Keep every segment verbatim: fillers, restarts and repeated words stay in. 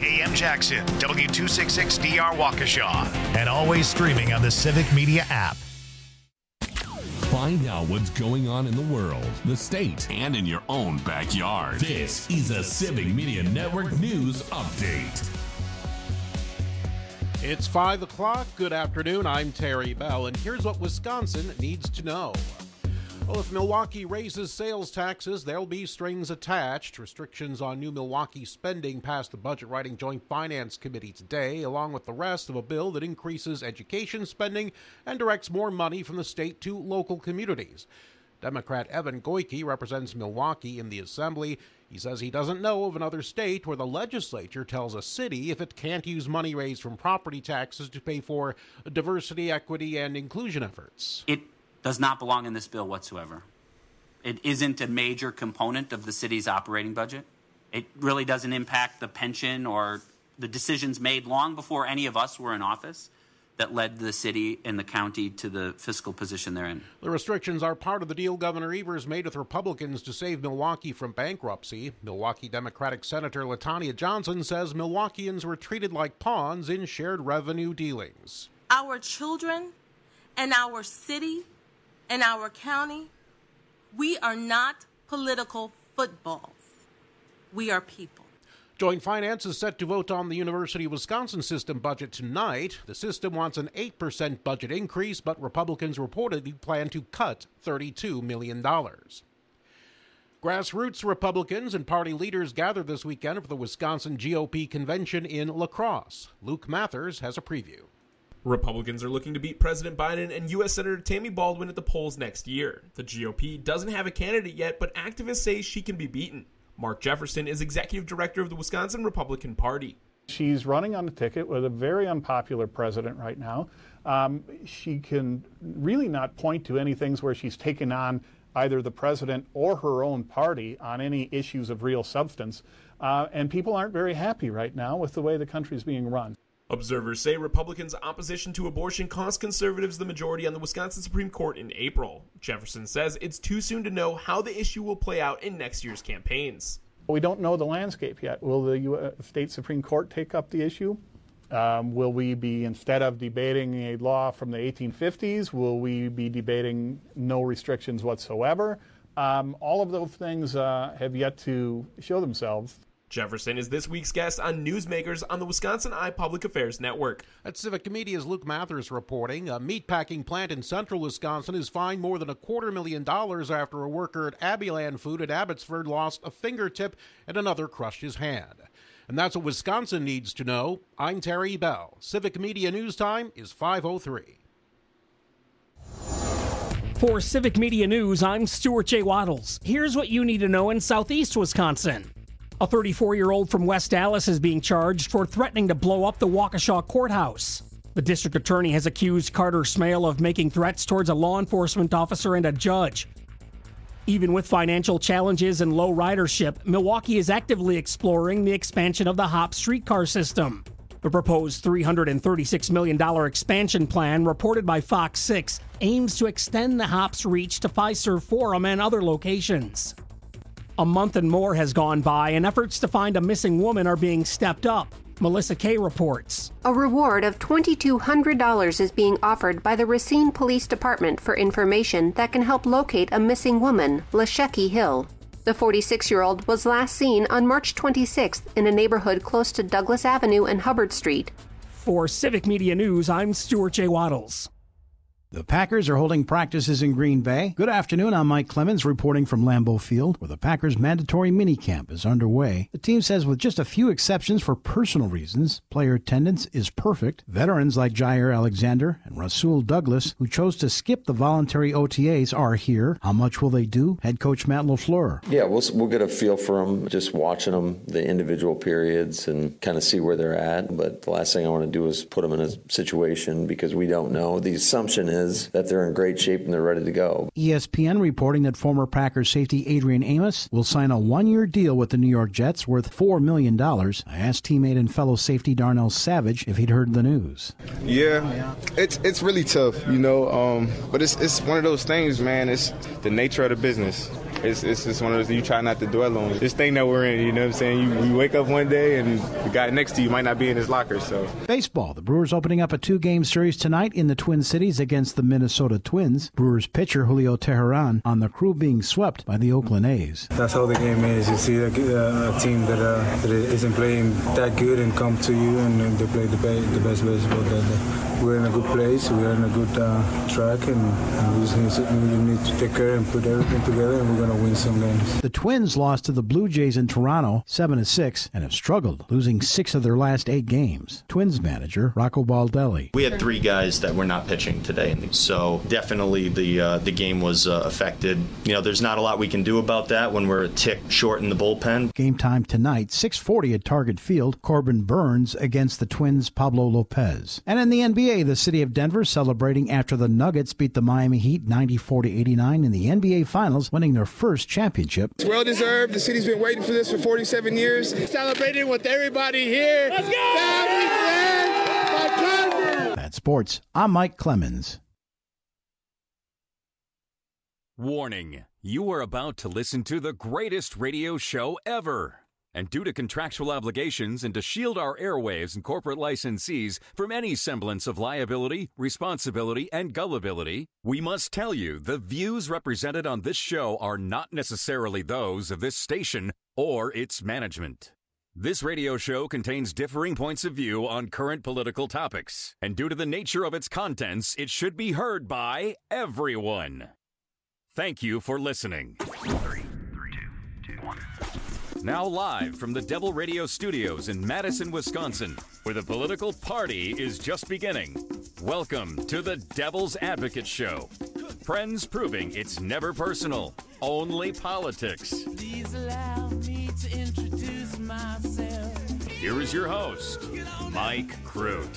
A M Jackson, W two sixty-six D R Waukesha, and always streaming on the Civic Media app. Find out what's going on in the world, the state, and in your own backyard. This is a Civic Media Network News Update. It's five o'clock. Good afternoon. I'm Terry Bell, and here's what Wisconsin needs to know. Well, if Milwaukee raises sales taxes, there'll be strings attached. Restrictions on new Milwaukee spending passed the Budget Writing Joint Finance Committee today, along with the rest of a bill that increases education spending and directs more money from the state to local communities. Democrat Evan Goyke represents Milwaukee in the Assembly. He says he doesn't know of another state where the legislature tells a city if it can't use money raised from property taxes to pay for diversity, equity, and inclusion efforts. It does not belong in this bill whatsoever. It isn't a major component of the city's operating budget. It really doesn't impact the pension or the decisions made long before any of us were in office that led the city and the county to the fiscal position they're in. The restrictions are part of the deal Governor Evers made with Republicans to save Milwaukee from bankruptcy. Milwaukee Democratic Senator LaTanya Johnson says Milwaukeeans were treated like pawns in shared revenue dealings. Our children and our city and our county, we are not political footballs. We are people. Joint Finance is set to vote on the University of Wisconsin system budget tonight. The system wants an eight percent budget increase, but Republicans reportedly plan to cut thirty-two million dollars. Grassroots Republicans and party leaders gathered this weekend for the Wisconsin G O P convention in La Crosse. Luke Mathers has a preview. Republicans are looking to beat President Biden and U S Senator Tammy Baldwin at the polls next year. The G O P doesn't have a candidate yet, but activists say she can be beaten. Mark Jefferson is executive director of the Wisconsin Republican Party. She's running on a ticket with a very unpopular president right now. Um, she can really not point to any things where she's taken on either the president or her own party on any issues of real substance. Uh, and people aren't very happy right now with the way the country's being run. Observers say Republicans' opposition to abortion cost conservatives the majority on the Wisconsin Supreme Court in April. Jefferson says it's too soon to know how the issue will play out in next year's campaigns. We don't know the landscape yet. Will the U S State Supreme Court take up the issue? Um, will we be, instead of debating a law from the eighteen fifties, will we be debating no restrictions whatsoever? Um, all of those things uh, have yet to show themselves. Jefferson is this week's guest on Newsmakers on the Wisconsin Eye Public Affairs Network. At Civic Media's Luke Mathers reporting, a meatpacking plant in central Wisconsin is fined more than a quarter million dollars after a worker at Abbeyland Food at Abbotsford lost a fingertip and another crushed his hand. And that's what Wisconsin needs to know. I'm Terry Bell. Civic Media News Time is five oh three. For Civic Media News, I'm Stuart J. Waddles. Here's what you need to know in southeast Wisconsin. A thirty-four-year-old from West Dallas is being charged for threatening to blow up the Waukesha courthouse. The district attorney has accused Carter Smale of making threats towards a law enforcement officer and a judge. Even with financial challenges and low ridership, Milwaukee is actively exploring the expansion of the HOP streetcar system. The proposed three hundred thirty-six million dollars expansion plan, reported by Fox six, aims to extend the HOP's reach to Fiserv Forum and other locations. A month and more has gone by, and efforts to find a missing woman are being stepped up. Melissa Kay reports. A reward of two thousand two hundred dollars is being offered by the Racine Police Department for information that can help locate a missing woman, Lasheki Hill. The forty-six-year-old was last seen on March twenty-sixth in a neighborhood close to Douglas Avenue and Hubbard Street. For Civic Media News, I'm Stuart J. Waddles. The Packers are holding practices in Green Bay. Good afternoon, I'm Mike Clemens reporting from Lambeau Field, where the Packers' mandatory minicamp is underway. The team says with just a few exceptions for personal reasons, player attendance is perfect. Veterans like Jair Alexander and Rasul Douglas, who chose to skip the voluntary O T As, are here. How much will they do? Head coach Matt LaFleur. Yeah, we'll, we'll get a feel for them, just watching them, the individual periods, and kind of see where they're at. But the last thing I want to do is put them in a situation because we don't know. The assumption is that they're in great shape and they're ready to go. E S P N reporting that former Packers safety Adrian Amos will sign a one-year deal with the New York Jets worth four million dollars. I asked teammate and fellow safety Darnell Savage if he'd heard the news. Yeah, it's it's really tough, you know, um, but it's it's one of those things, man. It's the nature of the business. it's it's just one of those you try not to dwell on. This thing that we're in, you know what I'm saying? You, you wake up one day and the guy next to you might not be in his locker, so. Baseball. The Brewers opening up a two-game series tonight in the Twin Cities against the Minnesota Twins. Brewers pitcher Julio Teheran on the Crew being swept by the Oakland A's. That's how the game is. You see a, a team that, uh, that isn't playing that good and come to you and, and they play the, be- the best baseball. That, that we're in a good place. We're in a good uh, track, and, and we just need to, we need to take care and put everything together, and we're going to win some games. The Twins lost to the Blue Jays in Toronto seven to six and have struggled, losing six of their last eight games. Twins manager Rocco Baldelli. We had three guys that were not pitching today, so definitely the uh, the game was uh, affected. You know, there's not a lot we can do about that when we're a tick short in the bullpen. Game time tonight, six forty at Target Field. Corbin Burns against the Twins' Pablo Lopez. And in the N B A, the city of Denver celebrating after the Nuggets beat the Miami Heat ninety-four to eighty-nine in the N B A Finals, winning their first championship. It's well deserved. The city's been waiting for this for forty-seven years. Celebrating with everybody here. Let's go! Family, friends, my cousins. That's sports. I'm Mike Clemens. Warning, you are about to listen to the greatest radio show ever. And due to contractual obligations and to shield our airwaves and corporate licensees from any semblance of liability, responsibility, and gullibility, we must tell you the views represented on this show are not necessarily those of this station or its management. This radio show contains differing points of view on current political topics, and due to the nature of its contents, it should be heard by everyone. Thank you for listening. Three, three, two, two, one. Now live from the Devil Radio Studios in Madison, Wisconsin, where the political party is just beginning. Welcome to the Devil's Advocate Show. Friends proving it's never personal, only politics. Please allow me to introduce myself. Here is your host, Mike Crute.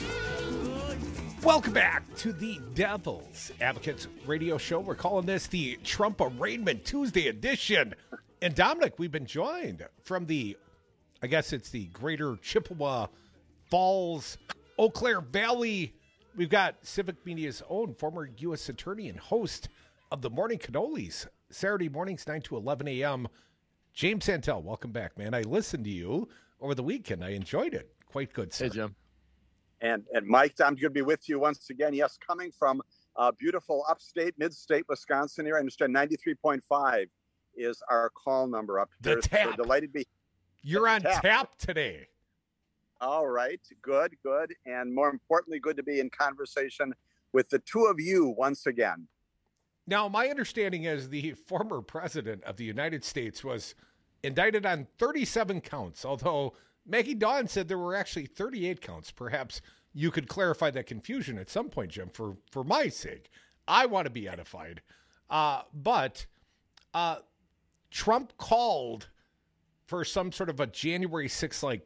Welcome back to the Devil's Advocates Radio Show. We're calling this the Trump Arraignment Tuesday edition. And Dominic, we've been joined from the, I guess it's the greater Chippewa Falls, Eau Claire Valley. We've got Civic Media's own former U S attorney and host of the Morning Cannolis, Saturday mornings, nine to eleven a.m., James Santel. Welcome back, man. I listened to you over the weekend. I enjoyed it. Quite good, sir. Hey, Jim. And, and Mike, I'm going to be with you once again. Yes, coming from uh, beautiful upstate, mid-state Wisconsin here. I understand ninety-three point five is our call number up here. The tap. So delighted to be. You're on tap. tap today. All right. Good, good. And more importantly, good to be in conversation with the two of you once again. Now, my understanding is the former president of the United States was indicted on thirty-seven counts, although Maggie Dawn said there were actually thirty-eight counts. Perhaps you could clarify that confusion at some point, Jim, for, for my sake. I want to be edified. Uh, but uh, Trump called for some sort of a January sixth, like,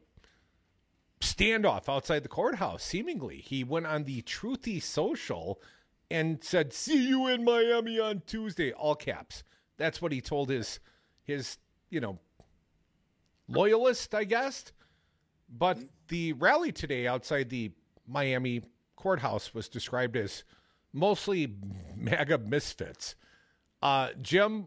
standoff outside the courthouse, seemingly. He went on the Truthy Social and said, "See you in Miami on Tuesday," all caps. That's what he told his, his you know, loyalist, I guess. But the rally today outside the Miami courthouse was described as mostly MAGA misfits. Uh, Jim,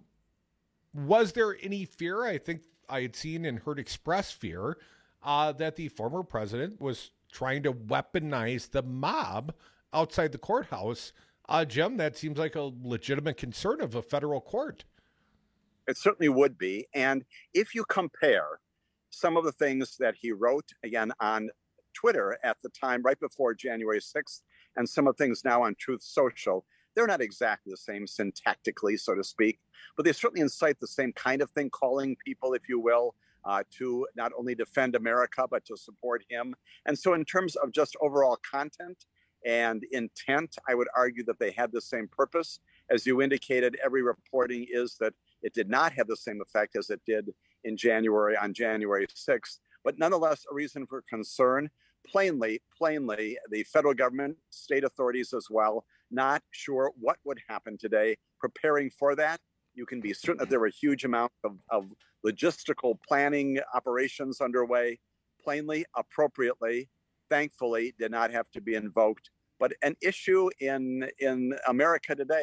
was there any fear? I think I had seen and heard express fear uh, that the former president was trying to weaponize the mob outside the courthouse. Uh, Jim, that seems like a legitimate concern of a federal court. It certainly would be. And if you compare some of the things that he wrote, again, on Twitter at the time, right before January sixth, and some of the things now on Truth Social, they're not exactly the same syntactically, so to speak, but they certainly incite the same kind of thing, calling people, if you will, uh, to not only defend America, but to support him. And so in terms of just overall content and intent, I would argue that they had the same purpose. As you indicated, every reporting is that it did not have the same effect as it did in January, on January sixth, but nonetheless, a reason for concern. Plainly, plainly, the federal government, state authorities as well, not sure what would happen today. Preparing for that, you can be certain that there were a huge amount of, of logistical planning operations underway. Plainly, appropriately, thankfully, did not have to be invoked. But an issue in in America today,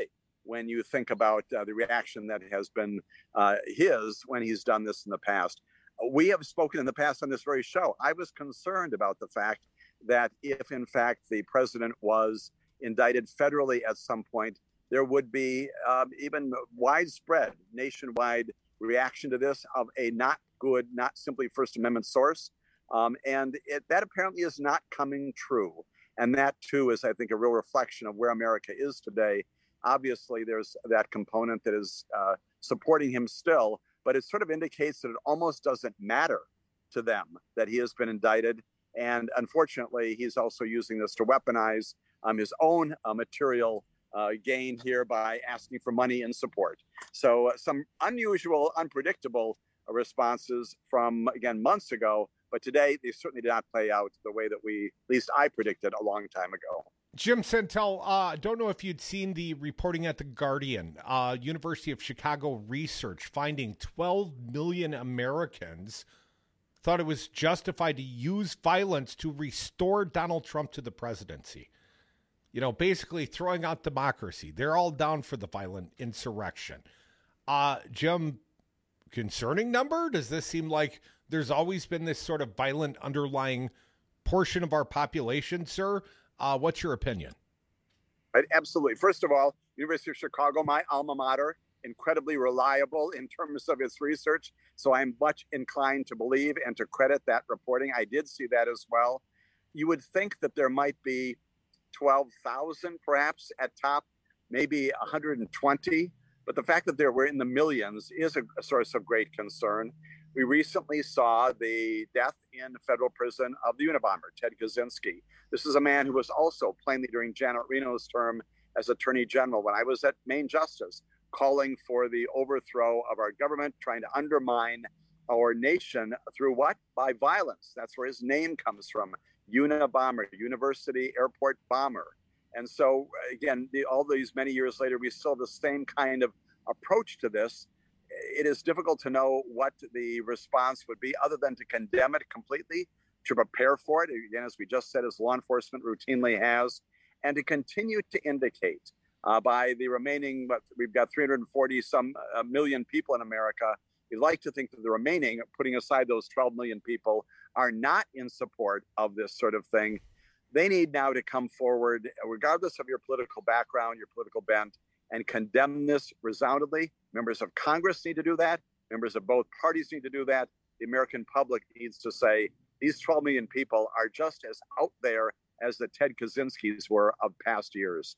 when you think about uh, the reaction that has been uh, his when he's done this in the past. We have spoken in the past on this very show. I was concerned about the fact that if, in fact, the president was indicted federally at some point, there would be um, even widespread nationwide reaction to this of a not good, not simply First Amendment source. Um, and it, that apparently is not coming true. And that, too, is, I think, a real reflection of where America is today. Obviously, there's that component that is uh, supporting him still, but it sort of indicates that it almost doesn't matter to them that he has been indicted. And unfortunately, he's also using this to weaponize um, his own uh, material uh, gain here by asking for money and support. So uh, some unusual, unpredictable uh, responses from, again, months ago. But today, they certainly did not play out the way that we, at least I predicted a long time ago. Jim Santel, I uh, don't know if you'd seen the reporting at The Guardian, uh, University of Chicago research finding twelve million Americans thought it was justified to use violence to restore Donald Trump to the presidency. You know, basically throwing out democracy. They're all down for the violent insurrection. Uh, Jim, concerning number? Does this seem like there's always been this sort of violent underlying portion of our population, sir? Uh, what's your opinion? Right, absolutely. First of all, University of Chicago, my alma mater, incredibly reliable in terms of its research. So I'm much inclined to believe and to credit that reporting. I did see that as well. You would think that there might be twelve thousand perhaps at top, maybe one hundred twenty. But the fact that there were in the millions is a, a source of great concern. We recently saw the death in federal prison of the Unabomber, Ted Kaczynski. This is a man who was also plainly during Janet Reno's term as Attorney General, when I was at Main Justice, calling for the overthrow of our government, trying to undermine our nation through what? By violence. That's where his name comes from. Unabomber, University Airport Bomber. And so, again, the, all these many years later, we still have the same kind of approach to this. It is difficult to know what the response would be other than to condemn it completely, to prepare for it, again, as we just said, as law enforcement routinely has, and to continue to indicate uh, by the remaining, but we've got three hundred forty some uh, million people in America. We'd like to think that the remaining, putting aside those twelve million people, are not in support of this sort of thing. They need now to come forward, regardless of your political background, your political bent, and condemn this resoundingly. Members of Congress need to do that. Members of both parties need to do that. The American public needs to say, these twelve million people are just as out there as the Ted Kaczynskis were of past years.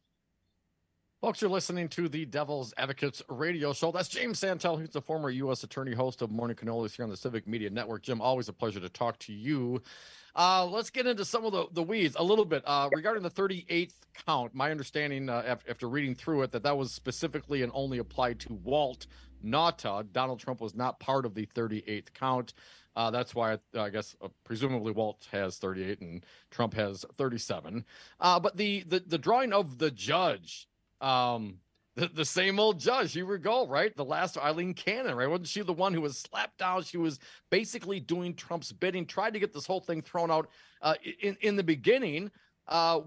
Folks, you're listening to the Devil's Advocates radio show. That's James Santel, who's the former U S attorney, host of Morning Cannolis here on the Civic Media Network. Jim, always a pleasure to talk to you. Uh, let's get into some of the, the weeds a little bit. Uh, regarding the thirty-eighth count, my understanding uh, after, after reading through it, that that was specifically and only applied to Walt Nauta. Donald Trump was not part of the thirty-eighth count. Uh, that's why uh, I guess uh, presumably Walt has thirty-eight and Trump has thirty-seven. Uh, but the, the, the drawing of the judge, um, the, the same old judge, here we go, right? The last Eileen Cannon, right? Wasn't she the one who was slapped down? She was basically doing Trump's bidding, tried to get this whole thing thrown out uh, in, in the beginning. Uh,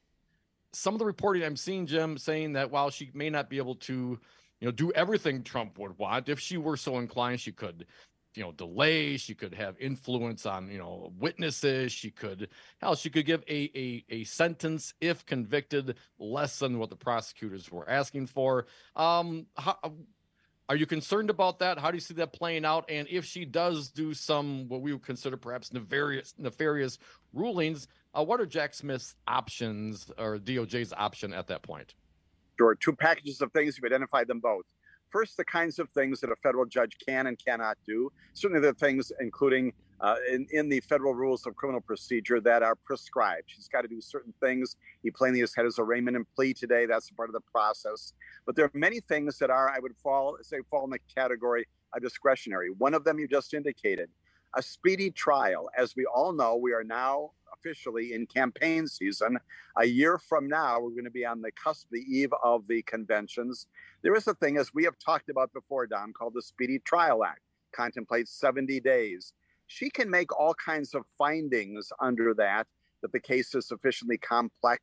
some of the reporting I'm seeing, Jim, saying that while she may not be able to, you know, do everything Trump would want, if she were so inclined, she could, you know, delay, she could have influence on, you know, witnesses, she could, hell, she could give a, a, a sentence, if convicted, less than what the prosecutors were asking for. Um, how, are you concerned about that? How do you see that playing out? And if she does do some, what we would consider perhaps nefarious, nefarious rulings, uh, what are Jack Smith's options or D O J's option at that point? Sure, two packages of things, you've identified them both. First, the kinds of things that a federal judge can and cannot do. Certainly the things, including uh, in, in the federal rules of criminal procedure, that are prescribed. He's got to do certain things. He plainly has had his arraignment and plea today. That's part of the process. But there are many things that are, I would fall, say, fall in the category of discretionary. One of them you just indicated, a speedy trial. As we all know, we are now officially in campaign season. A year from now, we're going to be on the cusp, the eve of the conventions. There is a thing, as we have talked about before, Don, called the Speedy Trial Act, contemplates seventy days. She can make all kinds of findings under that, that the case is sufficiently complex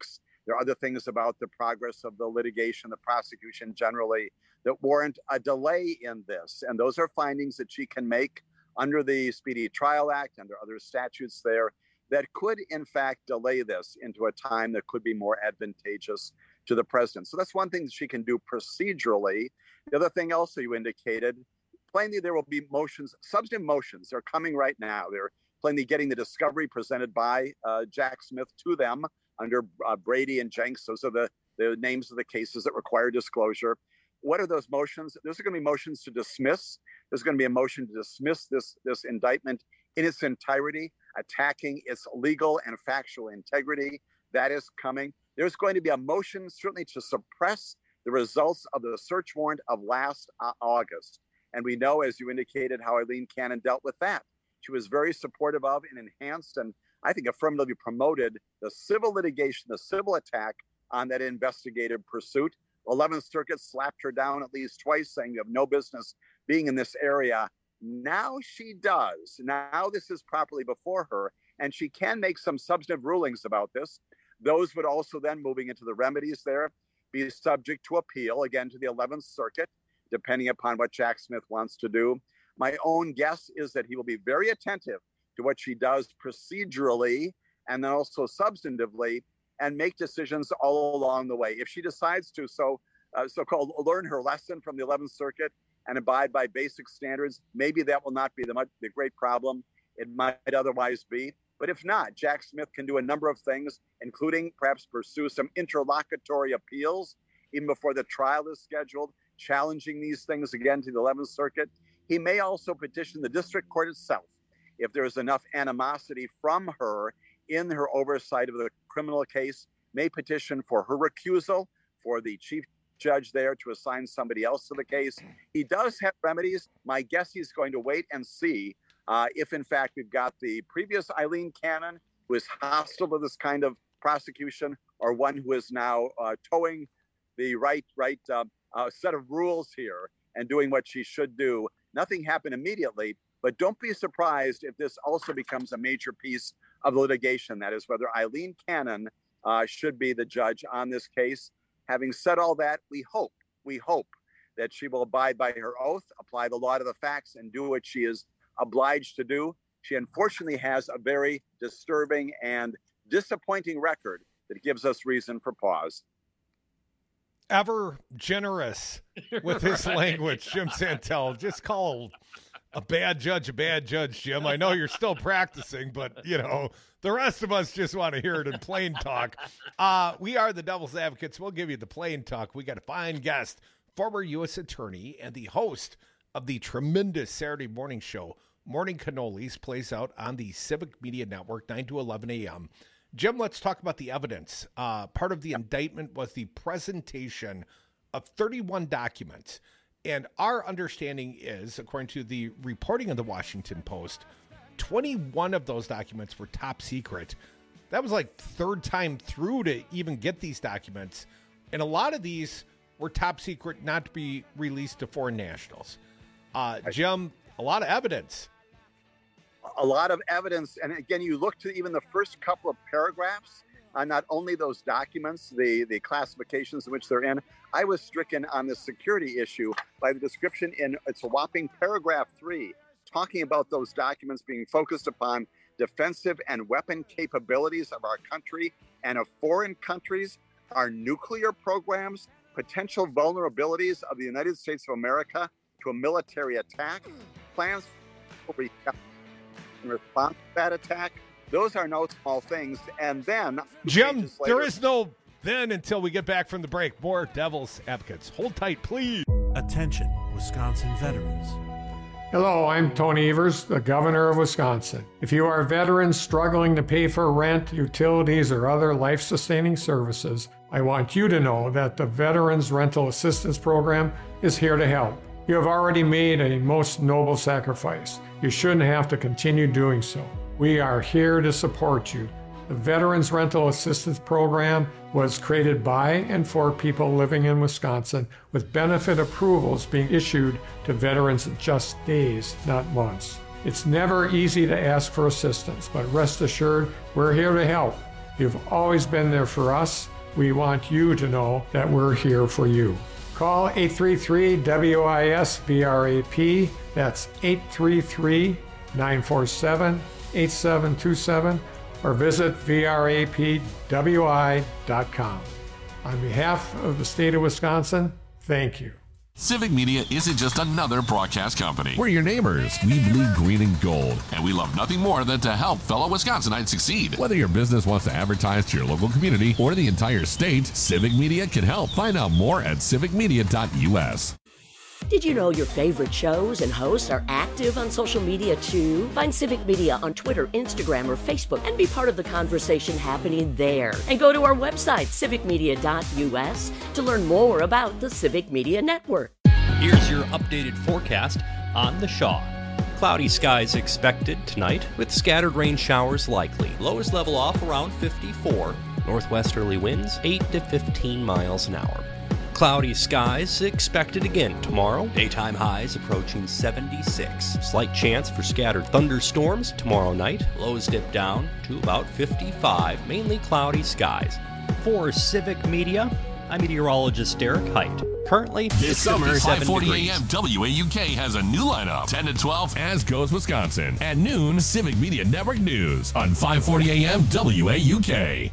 There are other things about the progress of the litigation, the prosecution generally, that warrant a delay in this. And those are findings that she can make under the Speedy Trial Act, under other statutes there, that could, in fact, delay this into a time that could be more advantageous to the president. So that's one thing that she can do procedurally. The other thing also you indicated, plainly there will be motions, substantive motions. They're coming right now. They're plainly getting the discovery presented by uh, Jack Smith to them under uh, Brady and Jenks. Those are the, the names of the cases that require disclosure. What are those motions? There's going to be motions to dismiss. There's going to be a motion to dismiss this, this indictment in its entirety, attacking its legal and factual integrity. That is coming. There's going to be a motion certainly to suppress the results of the search warrant of last uh, August. And we know, as you indicated, how Eileen Cannon dealt with that. She was very supportive of and enhanced, and I think affirmatively promoted the civil litigation, the civil attack on that investigative pursuit. eleventh Circuit slapped her down at least twice, saying you have no business being in this area. Now she does. Now this is properly before her, and she can make some substantive rulings about this. Those would also then, moving into the remedies there, be subject to appeal, again, to the eleventh Circuit, depending upon what Jack Smith wants to do. My own guess is that he will be very attentive to what she does procedurally and then also substantively, and make decisions all along the way. If she decides to so uh, so-called learn her lesson from the eleventh Circuit and abide by basic standards, maybe that will not be the, much, the great problem it might otherwise be. But if not, Jack Smith can do a number of things, including perhaps pursue some interlocutory appeals even before the trial is scheduled, challenging these things again to the eleventh Circuit. He may also petition the district court itself if there is enough animosity from her in her oversight of the criminal case, may petition for her recusal, for the chief judge there to assign somebody else to the case. He does have remedies. My guess he's going to wait and see uh, if, in fact, we've got the previous Eileen Cannon, who is hostile to this kind of prosecution, or one who is now uh, towing the right, right uh, uh, set of rules here and doing what she should do. Nothing happened immediately, but don't be surprised if this also becomes a major piece of litigation. That is whether Eileen Cannon uh, should be the judge on this case. Having said all that, we hope, we hope that she will abide by her oath, apply the law to the facts, and do what she is obliged to do. She unfortunately has a very disturbing and disappointing record that gives us reason for pause. Ever generous with his Right. language, Jim Santel. Just call a bad judge a bad judge, Jim. I know you're still practicing, but, you know, the rest of us just want to hear it in plain talk. Uh, we are the Devil's Advocates. We'll give you the plain talk. We got a fine guest, former U S attorney and the host of the tremendous Saturday morning show, Morning Cannolis, plays out on the Civic Media Network, nine to eleven a.m. Jim, let's talk about the evidence. Uh, part of the indictment was the presentation of thirty-one documents. And our understanding is, according to the reporting of the Washington Post, twenty-one of those documents were top secret. That was like third time through to even get these documents. And a lot of these were top secret, not to be released to foreign nationals. Uh, Jim, a lot of evidence. A lot of evidence. And again, you look to even the first couple of paragraphs, uh, not only those documents, the, the classifications in which they're in. I was stricken on the security issue by the description in, it's a whopping paragraph three, talking about those documents being focused upon defensive and weapon capabilities of our country and of foreign countries, our nuclear programs, potential vulnerabilities of the United States of America to a military attack, plans for in response to that attack. Those are no small things. And then, Jim, later, there is no then until we get back from the break. More Devil's Advocates. Hold tight, please. Attention, Wisconsin veterans. Hello, I'm Tony Evers, the governor of Wisconsin. If you are a veteran struggling to pay for rent, utilities, or other life-sustaining services, I want you to know that the Veterans Rental Assistance Program is here to help. You have already made a most noble sacrifice. You shouldn't have to continue doing so. We are here to support you. The Veterans Rental Assistance Program was created by and for people living in Wisconsin, with benefit approvals being issued to veterans in just days, not months. It's never easy to ask for assistance, but rest assured, we're here to help. You've always been there for us, we want you to know that we're here for you. Call eight three three W I S V R A P. That's eight three three, nine four seven, eight seven two seven, or visit V R A P W I dot com. On behalf of the state of Wisconsin, thank you. Civic Media isn't just another broadcast company. We're your neighbors. We bleed green and gold, and we love nothing more than to help fellow Wisconsinites succeed. Whether your business wants to advertise to your local community or the entire state, Civic Media can help. Find out more at civic media dot U S. Did you know your favorite shows and hosts are active on social media too? Find Civic Media on Twitter, Instagram, or Facebook and be part of the conversation happening there. And go to our website, civic media dot U S, to learn more about the Civic Media Network. Here's your updated forecast on the Shaw. Cloudy skies expected tonight with scattered rain showers likely. Lows level off around fifty-four. Northwesterly winds eight to fifteen miles an hour. Cloudy skies expected again tomorrow. Daytime highs approaching seventy-six. Slight chance for scattered thunderstorms tomorrow night. Lows dip down to about fifty-five. Mainly cloudy skies. For Civic Media, I'm meteorologist Derek Height. Currently, this summer, five forty degrees. a.m. W A U K has a new lineup. ten to twelve, as goes Wisconsin. At noon, Civic Media Network News on five forty a.m. W A U K.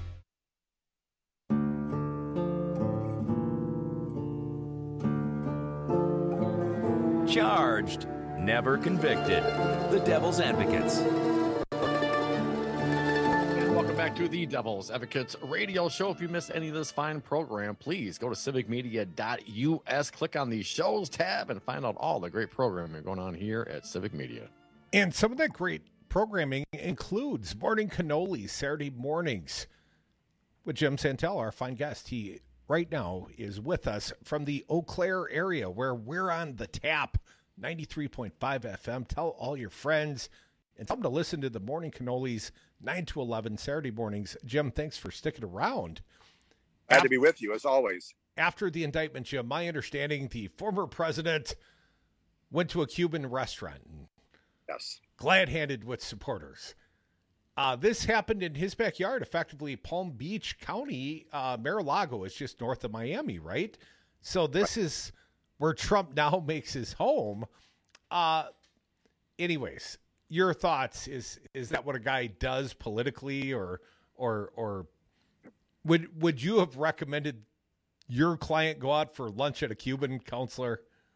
Charged, never convicted. The Devil's Advocates. And welcome back to the Devil's Advocates radio show. If you missed any of this fine program, please go to civic media dot U S, click on the shows tab, and find out all the great programming going on here at Civic Media. And some of that great programming includes Morning Cannolis, Saturday mornings, with Jim Santel, our fine guest. He right now is with us from the Eau Claire area, where we're on the tap, ninety-three point five F M. Tell all your friends and tell them to listen to the Morning Cannolis, nine to eleven, Saturday mornings. Jim, thanks for sticking around. Glad to be with you, as always. After the indictment, Jim, my understanding, the former president went to a Cuban restaurant. Yes. Glad-handed with supporters. Uh, this happened in his backyard, effectively Palm Beach County. Uh, Mar-a-Lago is just north of Miami, right? So this right. is where Trump now makes his home. Uh, anyways, your thoughts, is is that what a guy does politically, or or or would would you have recommended your client go out for lunch at a Cuban counselor?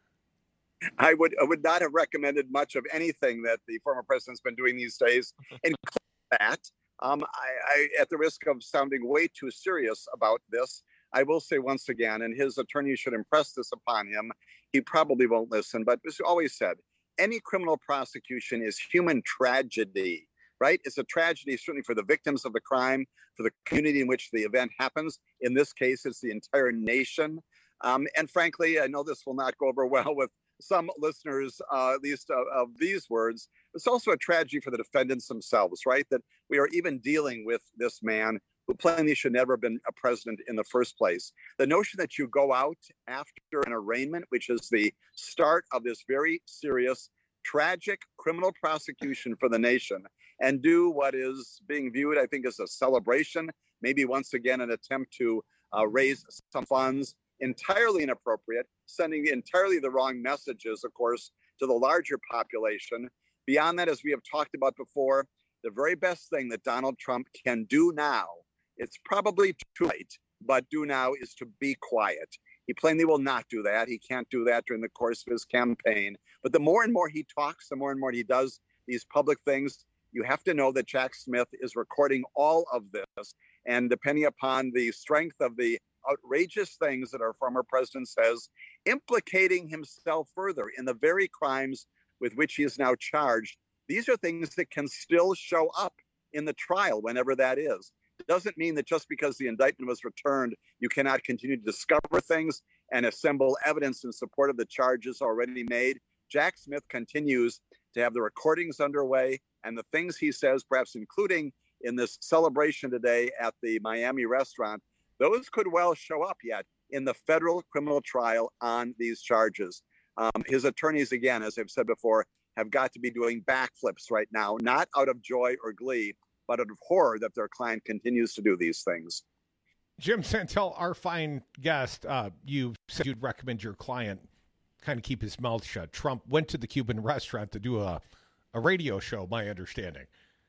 I would I would not have recommended much of anything that the former president's been doing these days, including that. Um, I, I, at the risk of sounding way too serious about this, I will say once again, and his attorney should impress this upon him, he probably won't listen, but as always said, any criminal prosecution is human tragedy, right? It's a tragedy certainly for the victims of the crime, for the community in which the event happens. In this case, it's the entire nation. Um, and frankly, I know this will not go over well with some listeners, uh, at least uh, of these words. It's also a tragedy for the defendants themselves, right? That we are even dealing with this man who plainly should never have been a president in the first place. The notion that you go out after an arraignment, which is the start of this very serious, tragic criminal prosecution for the nation, and do what is being viewed, I think, as a celebration, maybe once again an attempt to uh, raise some funds, entirely inappropriate, sending entirely the wrong messages, of course, to the larger population. Beyond that, as we have talked about before, the very best thing that Donald Trump can do now, it's probably too late, but do now, is to be quiet. He plainly will not do that. He can't do that during the course of his campaign. But the more and more he talks, the more and more he does these public things, you have to know that Jack Smith is recording all of this. And depending upon the strength of the outrageous things that our former president says, implicating himself further in the very crimes with which he is now charged, these are things that can still show up in the trial, whenever that is. It doesn't mean that just because the indictment was returned, you cannot continue to discover things and assemble evidence in support of the charges already made. Jack Smith continues to have the recordings underway, and the things he says, perhaps including in this celebration today at the Miami restaurant, those could well show up yet in the federal criminal trial on these charges. Um, his attorneys, again, as I've said before, have got to be doing backflips right now, not out of joy or glee, but out of horror that their client continues to do these things. Jim Santel, our fine guest, uh, you said you'd recommend your client kind of keep his mouth shut. Trump went to the Cuban restaurant to do a, a radio show, my understanding.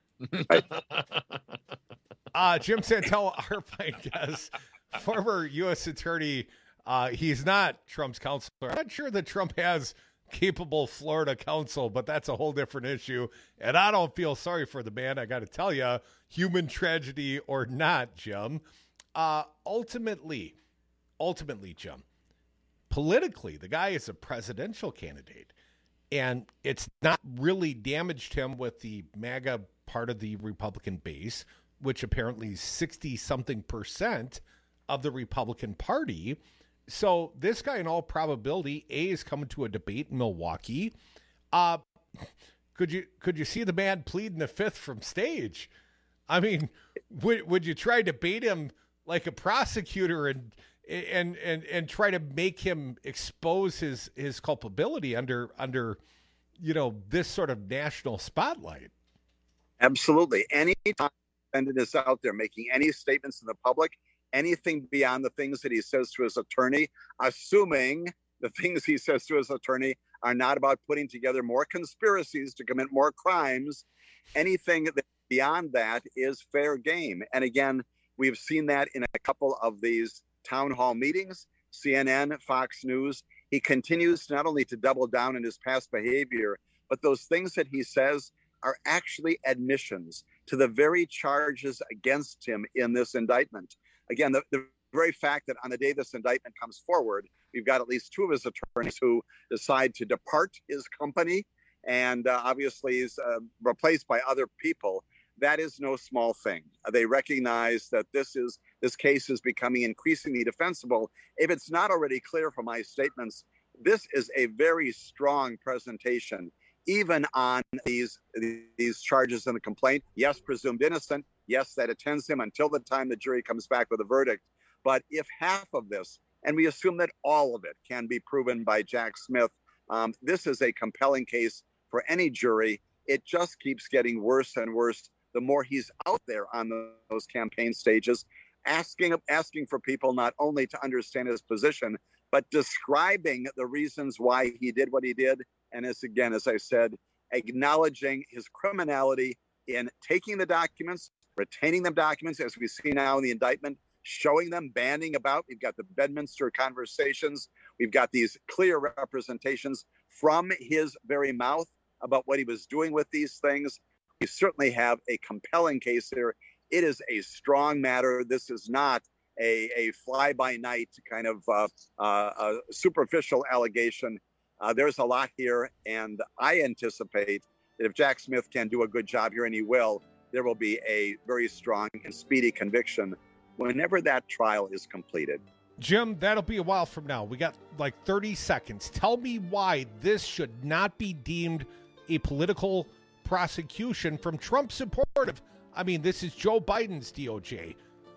uh, Jim Santel, our fine guest, former U S attorney. Uh, he's not Trump's counselor. I'm not sure that Trump has capable Florida counsel, but that's a whole different issue. And I don't feel sorry for the man. I got to tell you, human tragedy or not, Jim. Uh, ultimately, ultimately, Jim, politically, the guy is a presidential candidate, and it's not really damaged him with the MAGA part of the Republican base, which apparently is sixty-something percent of the Republican Party. So this guy, in all probability, A, is coming to a debate in Milwaukee. Uh, could you could you see the man pleading the fifth from stage? I mean, would would you try to bait him like a prosecutor and and and and try to make him expose his his culpability under under you know this sort of national spotlight? Absolutely. Any time a defendant is out there making any statements in the public, anything beyond the things that he says to his attorney, assuming the things he says to his attorney are not about putting together more conspiracies to commit more crimes, anything that beyond that is fair game. And again, we've seen that in a couple of these town hall meetings, C N N, Fox News. He continues not only to double down in his past behavior, but those things that he says are actually admissions to the very charges against him in this indictment. Again, the, the very fact that on the day this indictment comes forward, we've got at least two of his attorneys who decide to depart his company and uh, obviously is uh, replaced by other people. That is no small thing. They recognize that this is this case is becoming increasingly defensible. If it's not already clear from my statements, this is a very strong presentation, even on these these charges in the complaint. Yes, presumed innocent. Yes, that attends him until the time the jury comes back with a verdict. But if half of this, and we assume that all of it can be proven by Jack Smith, um, this is a compelling case for any jury. It just keeps getting worse and worse the more he's out there on the, those campaign stages, asking asking for people not only to understand his position, but describing the reasons why he did what he did. And as again, as I said, acknowledging his criminality in taking the documents, retaining them documents, as we see now in the indictment, showing them, banding about. We've got the Bedminster conversations. We've got these clear representations from his very mouth about what he was doing with these things. We certainly have a compelling case here. It is a strong matter. This is not a, a fly-by-night kind of uh, uh, uh, superficial allegation. Uh, there's a lot here, and I anticipate that if Jack Smith can do a good job here, and he will, there will be a very strong and speedy conviction whenever that trial is completed. Jim, that'll be a while from now. We got like thirty seconds. Tell me why this should not be deemed a political prosecution from Trump supportive. I mean, this is Joe Biden's D O J.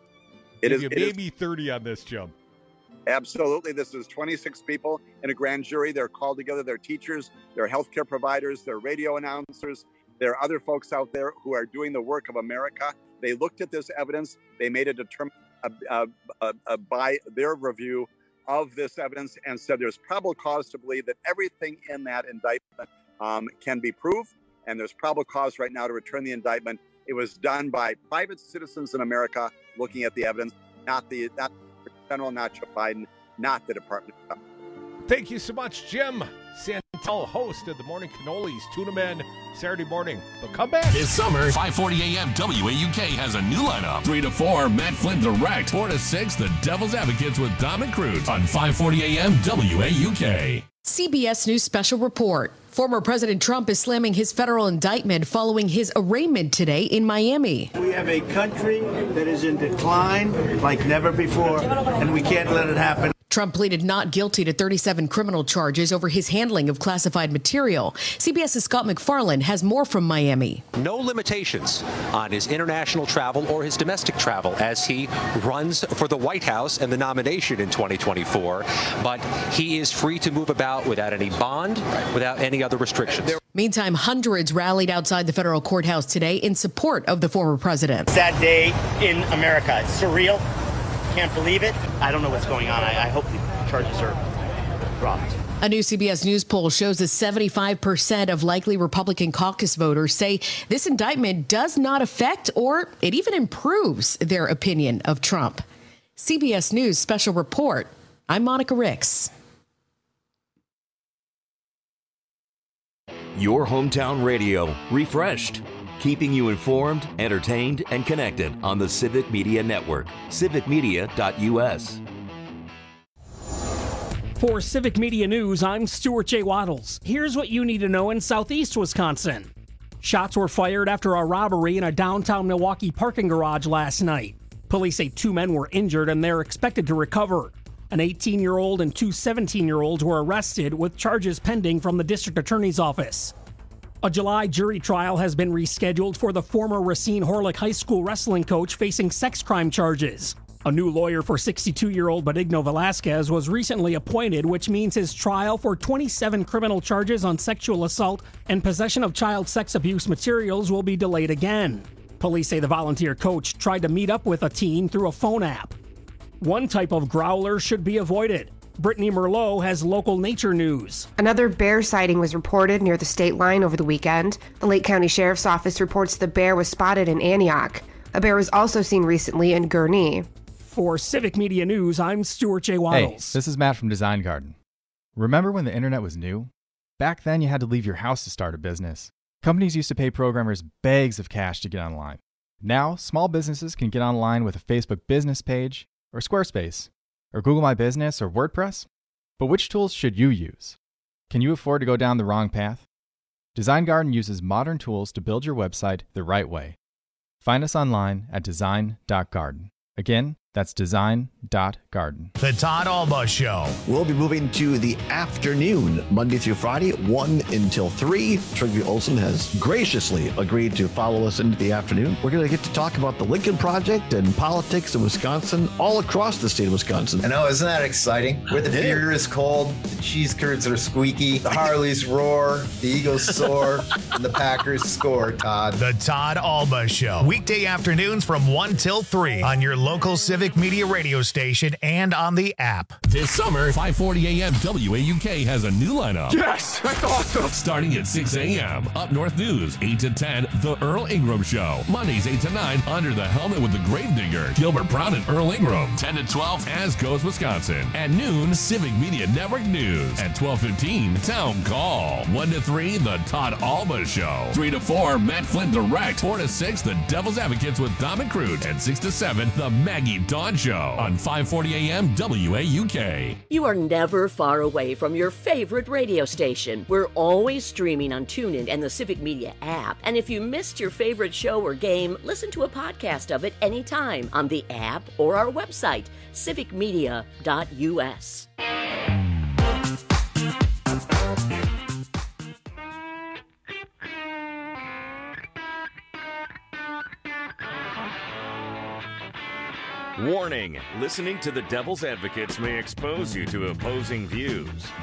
It is you maybe is, thirty on this, Jim. Absolutely. This is twenty-six people in a grand jury. They're called together. They're teachers, they're healthcare providers, they're radio announcers. There are other folks out there who are doing the work of America. They looked at this evidence. They made a determination uh, uh, uh, uh, by their review of this evidence and said there's probable cause to believe that everything in that indictment um, can be proved. And there's probable cause right now to return the indictment. It was done by private citizens in America looking at the evidence, not the not the General, not Joe Biden, not the Department of Justice. Thank you so much, Jim Santel, host of the Morning Cannolis. Tune them in Saturday morning. But come back. This summer, five forty a.m. W A U K has a new lineup. three to four, Matt Flynn Direct. four to six, The Devil's Advocates with Dominic Cruz on five forty a.m. W A U K. C B S News Special Report. Former President Trump is slamming his federal indictment following his arraignment today in Miami. We have a country that is in decline like never before, and we can't let it happen. Trump pleaded not guilty to thirty-seven criminal charges over his handling of classified material. CBS's Scott McFarland has more from Miami. No limitations on his international travel or his domestic travel as he runs for the White House and the nomination in twenty twenty-four. But he is free to move about without any bond, without any other restrictions. Meantime, hundreds rallied outside the federal courthouse today in support of the former president. That day in America. It's surreal. can't believe it. I don't know what's going on. I, I hope the charges are dropped. A new C B S News poll shows that seventy-five percent of likely Republican caucus voters say this indictment does not affect or it even improves their opinion of Trump. C B S News special report. I'm Monica Ricks. Your hometown radio, refreshed, keeping you informed, entertained, and connected on the Civic Media Network, civic media dot U S. For Civic Media News, I'm Stuart J. Waddles. Here's what you need to know in southeast Wisconsin. Shots were fired after a robbery in a downtown Milwaukee parking garage last night. Police say two men were injured and they're expected to recover. An eighteen-year-old and two seventeen-year-olds were arrested with charges pending from the district attorney's office. A July jury trial has been rescheduled for the former Racine Horlick High School wrestling coach facing sex crime charges. A new lawyer for sixty-two-year-old Benigno Velasquez was recently appointed, which means his trial for twenty-seven criminal charges on sexual assault and possession of child sex abuse materials will be delayed again. Police say the volunteer coach tried to meet up with a teen through a phone app. One type of growler should be avoided. Brittany Merlot has local nature news. Another bear sighting was reported near the state line over the weekend. The Lake County Sheriff's Office reports the bear was spotted in Antioch. A bear was also seen recently in Gurnee. For Civic Media News, I'm Stuart J. Waddles. Hey, this is Matt from Design Garden. Remember when the internet was new? Back then, you had to leave your house to start a business. Companies used to pay programmers bags of cash to get online. Now, small businesses can get online with a Facebook business page, or Squarespace, or Google My Business, or WordPress. But which tools should you use? Can you afford to go down the wrong path? Design Garden uses modern tools to build your website the right way. Find us online at design dot garden. Again, that's design dot garden. The Todd Alba Show. We'll be moving to the afternoon, Monday through Friday, one until three. Trygve Olsen has graciously agreed to follow us into the afternoon. We're going to get to talk about the Lincoln Project and politics in Wisconsin, all across the state of Wisconsin. I know, isn't that exciting? Where the beer is cold, the cheese curds are squeaky, the Harleys roar, the Eagles soar, and the Packers score, Todd. The Todd Alba Show. Weekday afternoons from one till three on your local Civic Media radio station and on the app. This summer, five forty a.m. W A U K has a new lineup. Yes, that's awesome. Starting at six a.m. Up North News, eight to ten, The Earl Ingram Show. Mondays, eight to nine, Under the Helmet with the Grave Digger, Gilbert Brown and Earl Ingram. ten to twelve, As Goes Wisconsin. At noon, Civic Media Network News. At twelve fifteen, Town Call. one to three, The Todd Alba Show. three to four, Matt Flynn Direct. four to six, The Devil's Advocates with Dom and Crute. And six to seven, The Maggie Dawn Show on five forty a.m. W A U K. You are never far away from your favorite radio station. We're always streaming on TuneIn and the Civic Media app. And if you missed your favorite show or game, listen to a podcast of it anytime on the app or our website, civic media dot U S. Warning, listening to the Devil's Advocates may expose you to opposing views.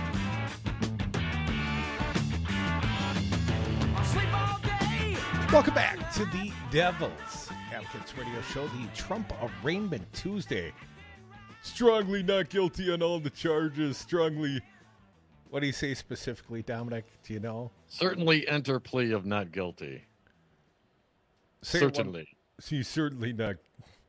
Welcome back to the Devil's Advocates Radio Show, the Trump Arraignment Tuesday. Strongly not guilty on all the charges. Strongly, what do you say specifically, Dominic? Do you know? Certainly enter plea of not guilty. Say certainly. He's certainly not.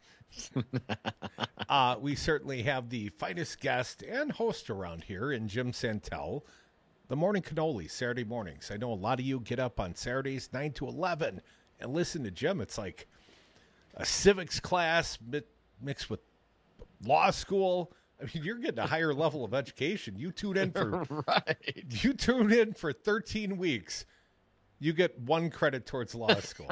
uh, we certainly have the finest guest and host around here in Jim Santel. The Morning Cannoli, Saturday mornings. I know a lot of you get up on Saturdays, nine to eleven, and listen to Jim. It's like a civics class mixed with law school. I mean, you're getting a higher level of education. You tune in for right. You tune in for thirteen weeks. You get one credit towards law school.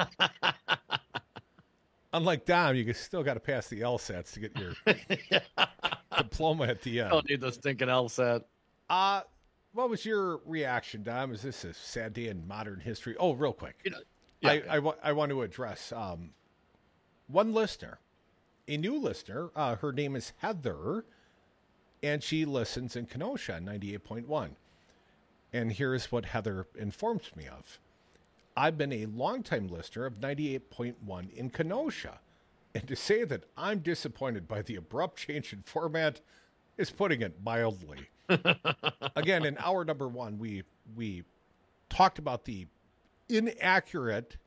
Unlike Dom, you still got to pass the LSATs to get your diploma at the end. Don't need the stinking LSAT. Uh, what was your reaction, Dom? Is this a sad day in modern history? Oh, real quick. You know, yeah, I, I, I want to address um, one listener, a new listener. Uh, her name is Heather, and she listens in Kenosha, ninety-eight point one. And here's what Heather informs me of. I've been a longtime listener of ninety-eight point one in Kenosha, And to say that I'm disappointed by the abrupt change in format is putting it mildly. Again, in hour number one, we we talked about the inaccurate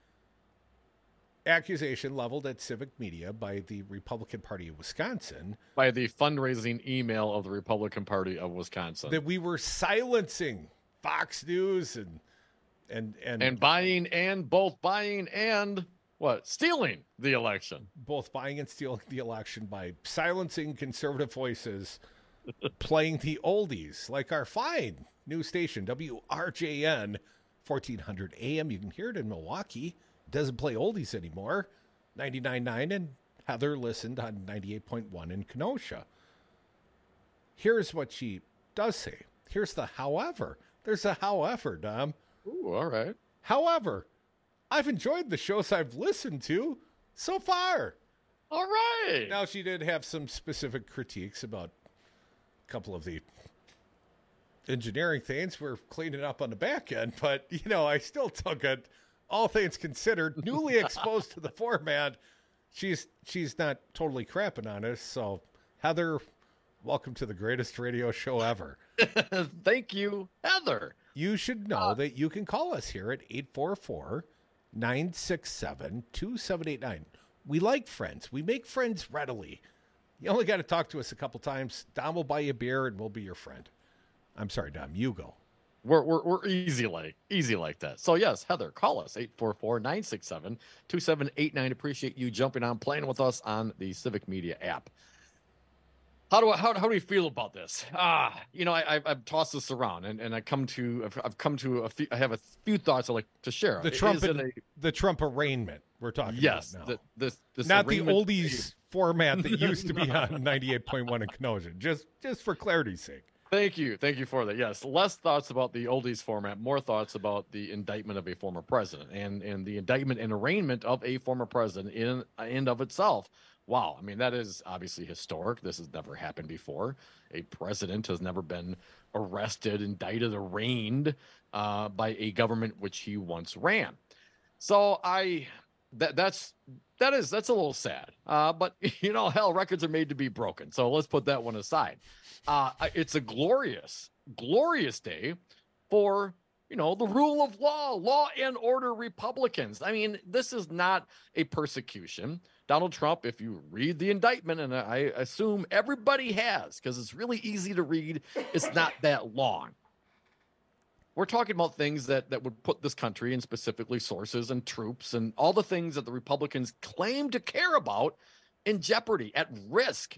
accusation leveled at Civic Media by the Republican Party of Wisconsin. By the fundraising email of the Republican Party of Wisconsin. That we were silencing Fox News and and and, and buying and both buying and what? Stealing the election. Both buying and stealing the election by silencing conservative voices, playing the oldies like our fine news station, W R J N, fourteen hundred A M. You can hear it in Milwaukee. It doesn't play oldies anymore. ninety-nine point nine, and Heather listened on ninety-eight point one in Kenosha. Here's what she does say. Here's the however. There's a however, Dom. Ooh, all right. However, I've enjoyed the shows I've listened to so far. All right. Now, she did have some specific critiques about a couple of the engineering things we're cleaning up on the back end, but, you know, I still took it, all things considered, newly exposed to the format. She's she's not totally crapping on us, so Heather, welcome to the greatest radio show ever. Thank you, Heather. You should know uh, that you can call us here at eight four four, nine six seven, two seven eight nine. We like friends. We make friends readily. You only got to talk to us a couple times. Dom will buy you a beer and we'll be your friend. I'm sorry, Dom. You go. We're we're we're easy like easy like that. So yes, Heather, call us eight four four, nine six seven, two seven eight nine. Appreciate you jumping on, playing with us on the Civic Media app. How do I, how, how do we feel about this? Ah, you know, I, I've, I've tossed this around, and, and I come to I've, I've come to a few. I have a few thoughts I'd like to share. The Trump a, the Trump arraignment we're talking yes, about now. Yes, this, this not the oldies format that used to be on ninety-eight point one in Kenosha. Just just for clarity's sake. Thank you, thank you for that. Yes, less thoughts about the oldies format, more thoughts about the indictment of a former president, and and the indictment and arraignment of a former president in and of itself. Wow, I mean, that is obviously historic. This has never happened before. A president has never been arrested, indicted, arraigned uh, by a government which he once ran. So I, that that's that is that's a little sad. Uh, but you know, hell, records are made to be broken. So let's put that one aside. Uh, it's a glorious, glorious day for, you know, the rule of law, law and order Republicans. I mean, this is not a persecution. Donald Trump, if you read the indictment, and I assume everybody has, because it's really easy to read, it's not that long. We're talking about things that, that would put this country, and specifically sources and troops and all the things that the Republicans claim to care about, in jeopardy, at risk.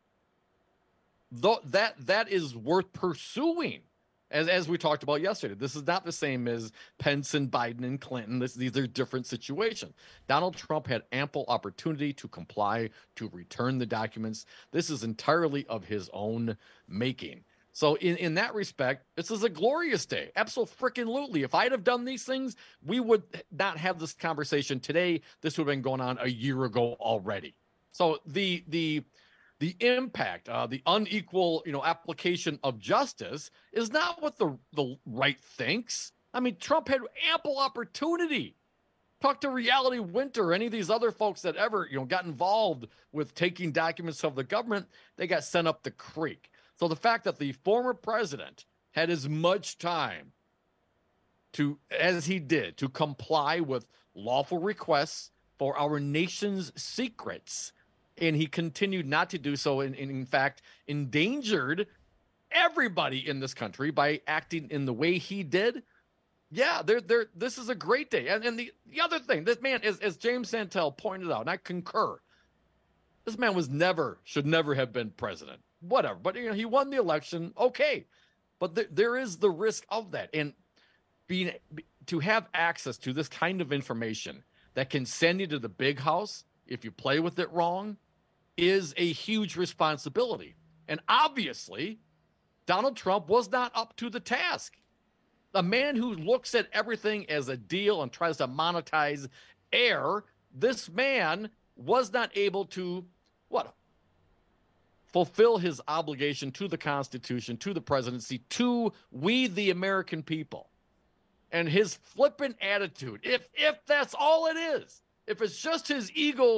Though that that is worth pursuing. As as we talked about yesterday, this is not the same as Pence and Biden and Clinton. This, these are different situations. Donald Trump had ample opportunity to comply, to return the documents. This is entirely of his own making. So in, in that respect, this is a glorious day. Absolutely. If I'd have done these things, we would not have this conversation today. This would have been going on a year ago already. So the the The impact, uh, the unequal, you know, application of justice is not what the, the right thinks. I mean, Trump had ample opportunity. Talk to Reality Winter, any of these other folks that ever, you know, got involved with taking documents of the government, they got sent up the creek. So the fact that the former president had as much time to, as he did, to comply with lawful requests for our nation's secrets, and he continued not to do so, and, and in fact endangered everybody in this country by acting in the way he did. Yeah, they're, they're, this is a great day. And, and the, the other thing, this man, as, as James Santel pointed out, and I concur, this man was never, should never have been president. Whatever. But, you know, he won the election. Okay. But th- there is the risk of that. And being to have access to this kind of information that can send you to the big house if you play with it wrong is a huge responsibility. And obviously, Donald Trump was not up to the task. A man who looks at everything as a deal and tries to monetize air, this man was not able to, what, fulfill his obligation to the Constitution, to the presidency, to we, the American people. And his flippant attitude, if if that's all it is, if it's just his ego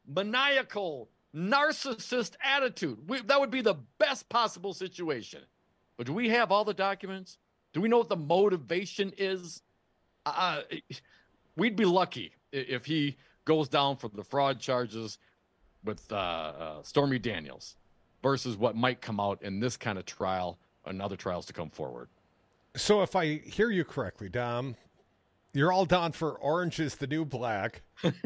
maniacal, narcissist attitude. We, that would be the best possible situation. But do we have all the documents? Do we know what the motivation is? Uh, we'd be lucky if he goes down for the fraud charges with uh, uh, Stormy Daniels versus what might come out in this kind of trial and other trials to come forward. So if I hear you correctly, Dom, you're all down for Orange is the New Black.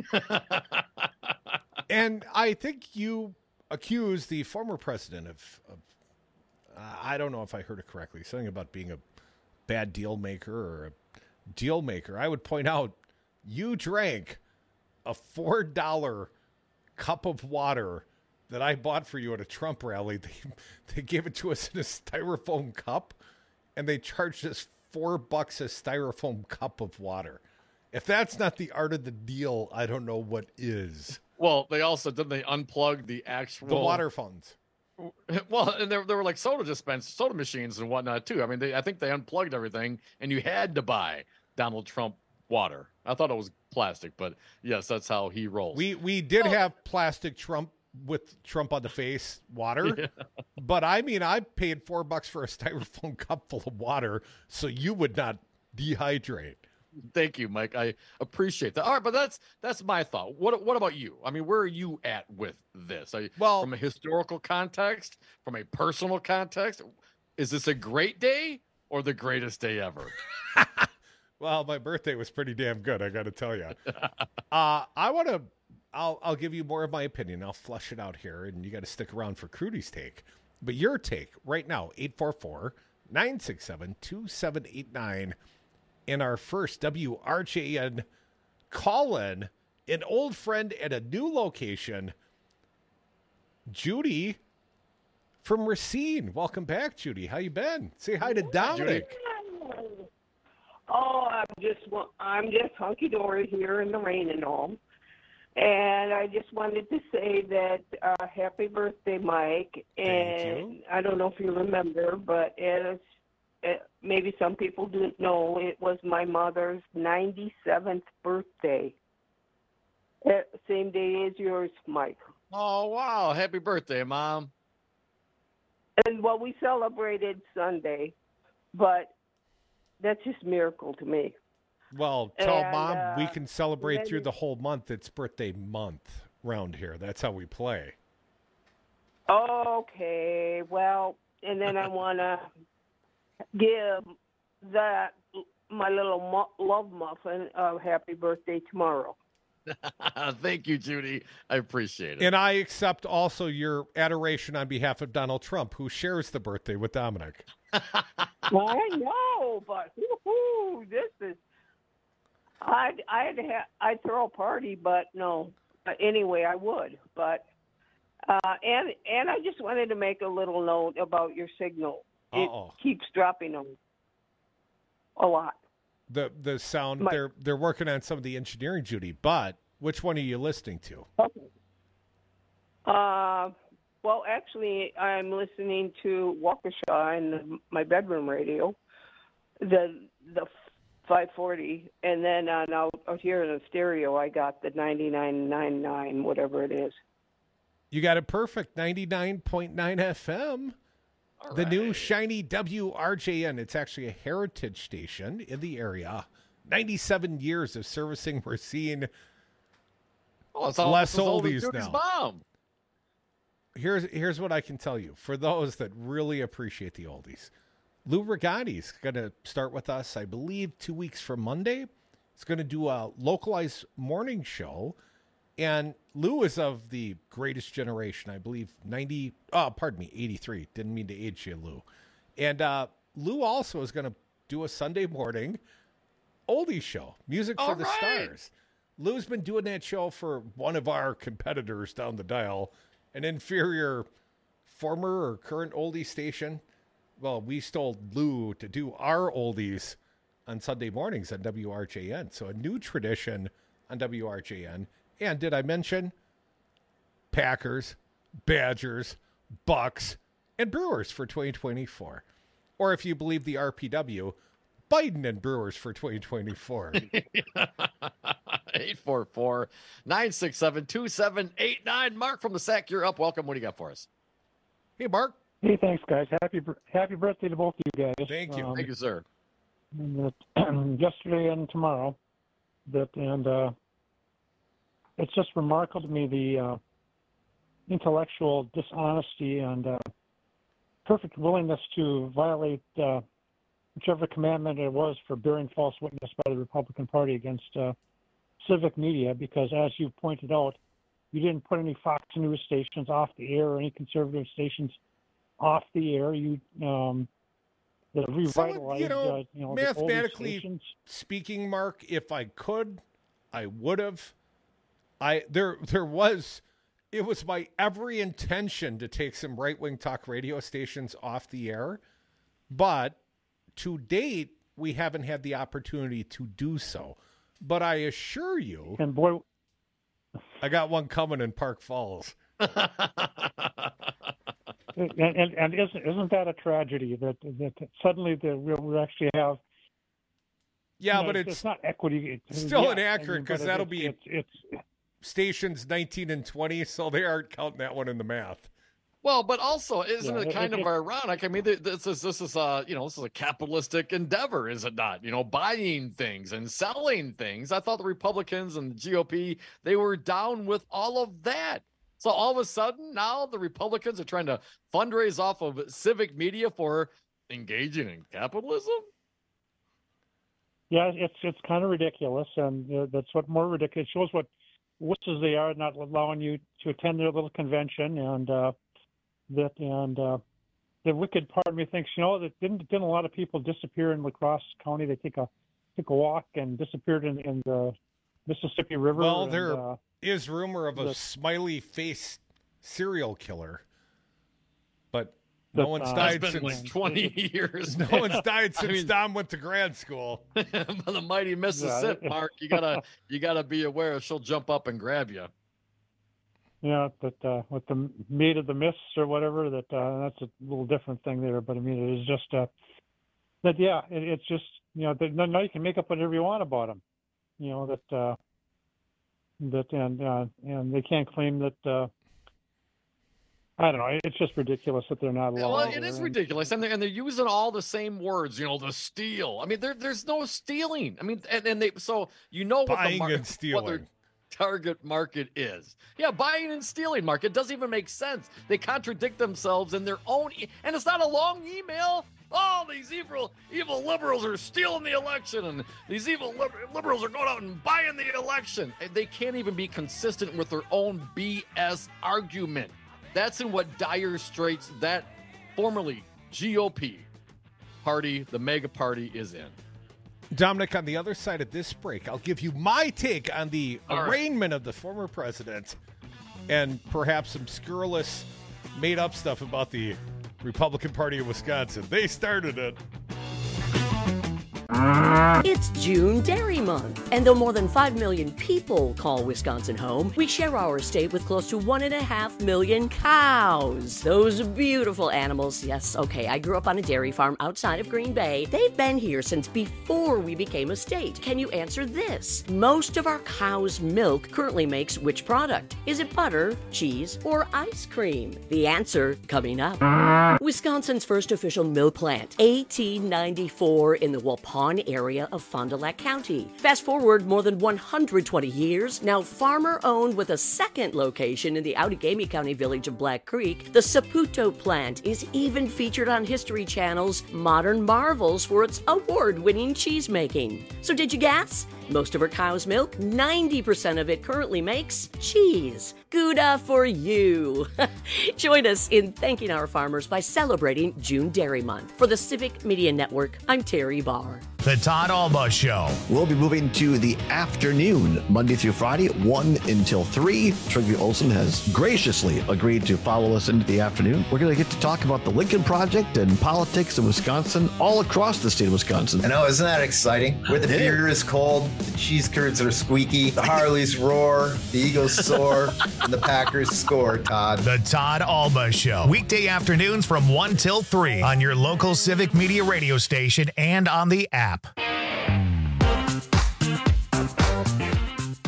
And I think you accuse the former president of, of uh, I don't know if I heard it correctly, something about being a bad deal maker or a deal maker. I would point out you drank a four dollar cup of water that I bought for you at a Trump rally. They, they gave it to us in a styrofoam cup, and they charged us four bucks a styrofoam cup of water. If that's not the art of the deal, I don't know what is. Well, they also, didn't they unplug the actual... The water fountains. Well, and there, there were like soda dispense, soda machines and whatnot, too. I mean, they, I think they unplugged everything, and you had to buy Donald Trump water. I thought it was plastic, but yes, that's how he rolls. We we did oh. have plastic Trump with Trump on the face water, yeah. But I mean, I paid four bucks for a styrofoam cup full of water so you would not dehydrate. Thank you, Mike. I appreciate that. All right, but that's that's my thought. What what about you? I mean, where are you at with this? Are you, well, from a historical context, from a personal context, is this a great day or the greatest day ever? Well, my birthday was pretty damn good, I got to tell you. uh, I want to. I'll I'll give you more of my opinion. I'll flush it out here, and you got to stick around for Crudy's take. But your take right now, eight four four, nine six seven, two seven eight nine. In our first W R J N call-in, an old friend at a new location, Judy from Racine. Welcome back, Judy. How you been? Say hi to Dominic. Oh, I'm just I'm just hunky dory here in the rain and all, and I just wanted to say that uh, happy birthday, Mike. And Thank you. I don't know if you remember, but as It, maybe some people didn't know, it was my mother's ninety-seventh birthday. Uh, same day as yours, Mike. Oh, wow. Happy birthday, Mom. And, well, we celebrated Sunday, but that's just a miracle to me. Well, tell and, Mom uh, we can celebrate then, through the whole month. It's birthday month round here. That's how we play. Okay. Well, and then I want to give that my little mu- love muffin a happy birthday tomorrow. Thank you, Judy. I appreciate it. And I accept also your adoration on behalf of Donald Trump, who shares the birthday with Dominic. Well, I know, but woo-hoo, this is. I'd I'd ha- I'd throw a party, but no. Uh, anyway, I would, but uh, and and I just wanted to make a little note about your signal. Uh-oh. It keeps dropping them a lot. The the sound My, they're they're working on some of the engineering, Judy. But which one are you listening to? Okay. Uh, well, actually, I'm listening to Waukesha in the, my bedroom radio, the the five forty, and then on out, out here in the stereo, I got the ninety-nine point nine nine, whatever it is. You got it perfect, ninety-nine point nine F M. All the right. New shiny W R J N. It's actually a heritage station in the area. ninety-seven years of servicing Racine. Oh, it's all, less it's oldies all now. Mom. Here's here's what I can tell you. For those that really appreciate the oldies, Lou Rigatti's going to start with us, I believe, two weeks from Monday. He's going to do a localized morning show. And Lou is of the greatest generation, I believe, ninety, oh, pardon me, eighty-three. Didn't mean to age you, Lou. And uh, Lou also is going to do a Sunday morning oldies show, Music for All the right. Stars. Lou's been doing that show for one of our competitors down the dial, an inferior former or current oldie station. Well, we stole Lou to do our oldies on Sunday mornings on W R J N. So a new tradition on W R J N. And did I mention Packers, Badgers, Bucks, and Brewers for twenty twenty-four? Or if you believe the R P W, Biden and Brewers for twenty twenty-four. eight four four, nine six seven, two seven eight nine. Mark from the S A C, you're up. Welcome. What do you got for us? Hey, Mark. Hey, thanks, guys. Happy happy birthday to both of you guys. Thank you. Um, Thank you, sir. That, yesterday and tomorrow, that and uh, it's just remarkable to me the uh, intellectual dishonesty and uh, perfect willingness to violate uh, whichever commandment it was for bearing false witness by the Republican Party against uh, civic media, because as you pointed out, you didn't put any Fox News stations off the air or any conservative stations off the air. You um, the revitalized, you know, uh, you know, mathematically speaking, Mark, if I could, I would have. I there there was, it was my every intention to take some right wing talk radio stations off the air, but to date we haven't had the opportunity to do so. But I assure you, and boy, I got one coming in Park Falls. And, and, and isn't isn't that a tragedy that that suddenly the we we actually have? Yeah, you know, but it's, it's, it's not equity. It's still yeah, inaccurate because I mean, that'll it, be it's, it's stations nineteen and twenty, so they aren't counting that one in the math. Well, but also, isn't Yeah, it it- kind it- of ironic? I mean, th- this is this is a you know this is a capitalistic endeavor, is it not? You know, buying things and selling things. I thought the Republicans and the G O P, they were down with all of that. So all of a sudden, now the Republicans are trying to fundraise off of civic media for engaging in capitalism. Yeah, it's it's kind of ridiculous, and uh, that's what more ridiculous. It shows what wusses they are, not allowing you to attend their little convention, and uh, that and uh, the wicked part of me thinks, you know, that didn't didn't a lot of people disappear in La Crosse County? They take a took a walk and disappeared in, in the Mississippi River. Well, and, there uh, is rumor of a the- smiley face serial killer, but But, no one's uh, died It's been since like twenty years. no now. one's died I since mean, Dom went to grad school. by the mighty Mississippi, Yeah. Mark, you gotta you gotta be aware she'll jump up and grab you. Yeah, but uh, with the meat of the mists or whatever, that uh, that's a little different thing there. But I mean, it is just uh, that yeah, it, it's just you know that now you can make up whatever you want about them. You know that uh, that and uh, and they can't claim that. Uh, I don't know. It's just ridiculous that they're not allowed. Well, it is ridiculous, and they're, and they're using all the same words. You know, the steal. I mean, there there's no stealing. I mean, and, and they so you know what Buying the mar- and what stealing. their target market is. Yeah, buying and stealing market doesn't even make sense. They contradict themselves in their own, e- and it's not a long email. Oh, these evil evil liberals are stealing the election, and these evil liber- liberals are going out and buying the election. And they can't even be consistent with their own B S argument. That's in what dire straits that formerly G O P party, the mega party, is in. Dominic, on the other side of this break, I'll give you my take on the All right. arraignment of the former president and perhaps some scurrilous made-up stuff about the Republican Party of Wisconsin. They started it. It's June Dairy Month, and though more than five million people call Wisconsin home, we share our state with close to one and a half million cows. Those beautiful animals. Yes, okay, I grew up on a dairy farm outside of Green Bay. They've been here since before we became a state. Can you answer this? Most of our cow's milk currently makes which product? Is it butter, cheese, or ice cream? The answer coming up. Wisconsin's first official milk plant, eighteen ninety-four in the Waupun area of Fond du Lac County. Fast forward more than one hundred twenty years, now farmer-owned with a second location in the Outagamie County village of Black Creek, the Saputo plant is even featured on History Channel's Modern Marvels for its award-winning cheese making. So did you guess? Most of our cow's milk, ninety percent of it currently makes cheese. Gouda for you. Join us in thanking our farmers by celebrating June Dairy Month. For the Civic Media Network, I'm Terry Barr. The Todd Alba Show. We'll be moving to the afternoon, Monday through Friday, one until three. Trygve Olsen has graciously agreed to follow us into the afternoon. We're going to get to talk about the Lincoln Project and politics in Wisconsin, all across the state of Wisconsin. I know, isn't that exciting? Where the It is. beer is cold, the cheese curds are squeaky, the Harleys roar, the Eagles soar, and the Packers score, Todd. The Todd Alba Show. Weekday afternoons from one till three on your local Civic Media radio station and on the app.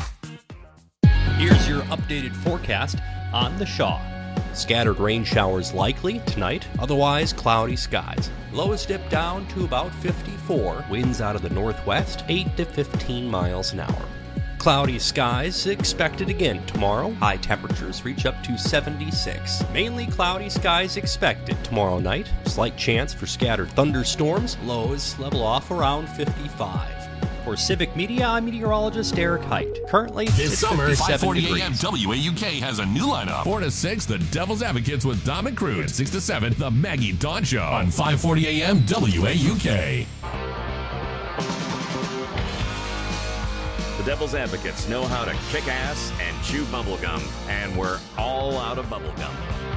updated forecast on the Shaw. Scattered rain showers likely tonight, otherwise cloudy skies. Lows dip down to about fifty-four. Winds out of the northwest, eight to fifteen miles an hour. Cloudy skies expected again tomorrow. High temperatures reach up to seventy-six. Mainly cloudy skies expected tomorrow night. Slight chance for scattered thunderstorms. Lows level off around fifty-five. For Civic Media, I'm meteorologist Eric Height. Currently, this it's summer, five forty degrees. A M W A U K has a new lineup. four to six, the Devil's Advocates with Dom and Crude. six to seven, the Maggie Dawn Show on five forty A M W A U K. The Devil's Advocates know how to kick ass and chew bubblegum, and we're all out of bubblegum.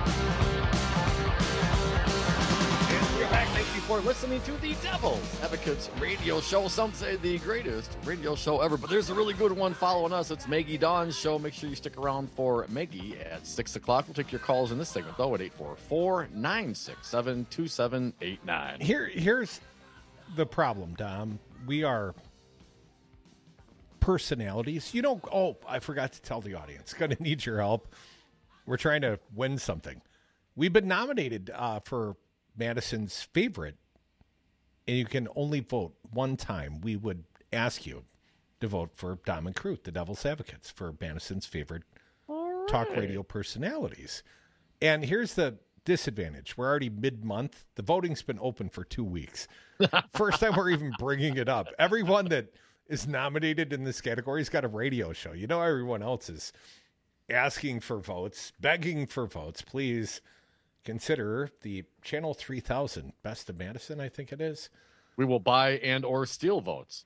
And we're back. Thank you for listening to the Devil's Advocates radio show. Some say the greatest radio show ever, but there's a really good one following us. It's Maggie Dawn's show. Make sure you stick around for Maggie at six o'clock. We'll take your calls in this segment, though, at eight four four, nine six seven, two seven eight nine. Here, here's the problem, Dom. We are personalities. You know, oh, I forgot to tell the audience. Going to need your help. We're trying to win something. We've been nominated uh, for Madison's favorite, and you can only vote one time. We would ask you to vote for Dom and Crute, the Devil's Advocates, for Madison's favorite right. talk radio personalities. And here's the disadvantage. We're already mid-month. The voting's been open for two weeks. First time we're even bringing it up. Everyone that is nominated in this category has got a radio show. You know, everyone else is asking for votes, begging for votes. Please consider the Channel three thousand Best of Madison, I think it is. We will buy and or steal votes.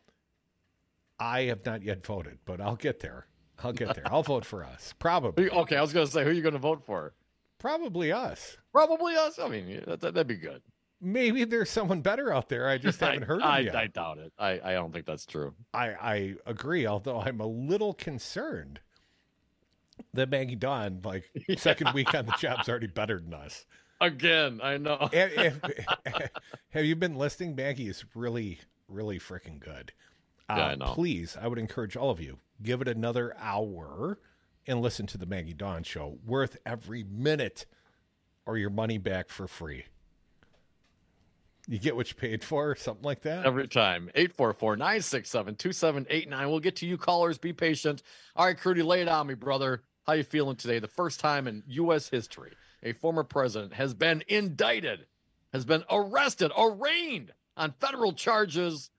I have not yet voted, but I'll get there. I'll get there. I'll vote for us. Probably. Okay, I was going to say, who are you going to vote for? Probably us. Probably us? I mean, that, that'd be good. Maybe there's someone better out there. I just haven't heard I, of yet. I doubt it. I, I don't think that's true. I, I agree, although I'm a little concerned that Maggie Dawn, like, yeah. second week on the job's already better than us. Again, I know. if, if, have you been listening? Maggie is really, really freaking good. Yeah, uh, I know. Please, I would encourage all of you, give it another hour and listen to the Maggie Dawn Show. Worth every minute or your money back for free. You get what you paid for, something like that? Every time. eight four four, nine six seven, two seven eight nine. We'll get to you callers. Be patient. All right, Crudy, lay it on me, brother. How you feeling today? The first time in U S history a former president has been indicted, has been arrested, arraigned on federal charges.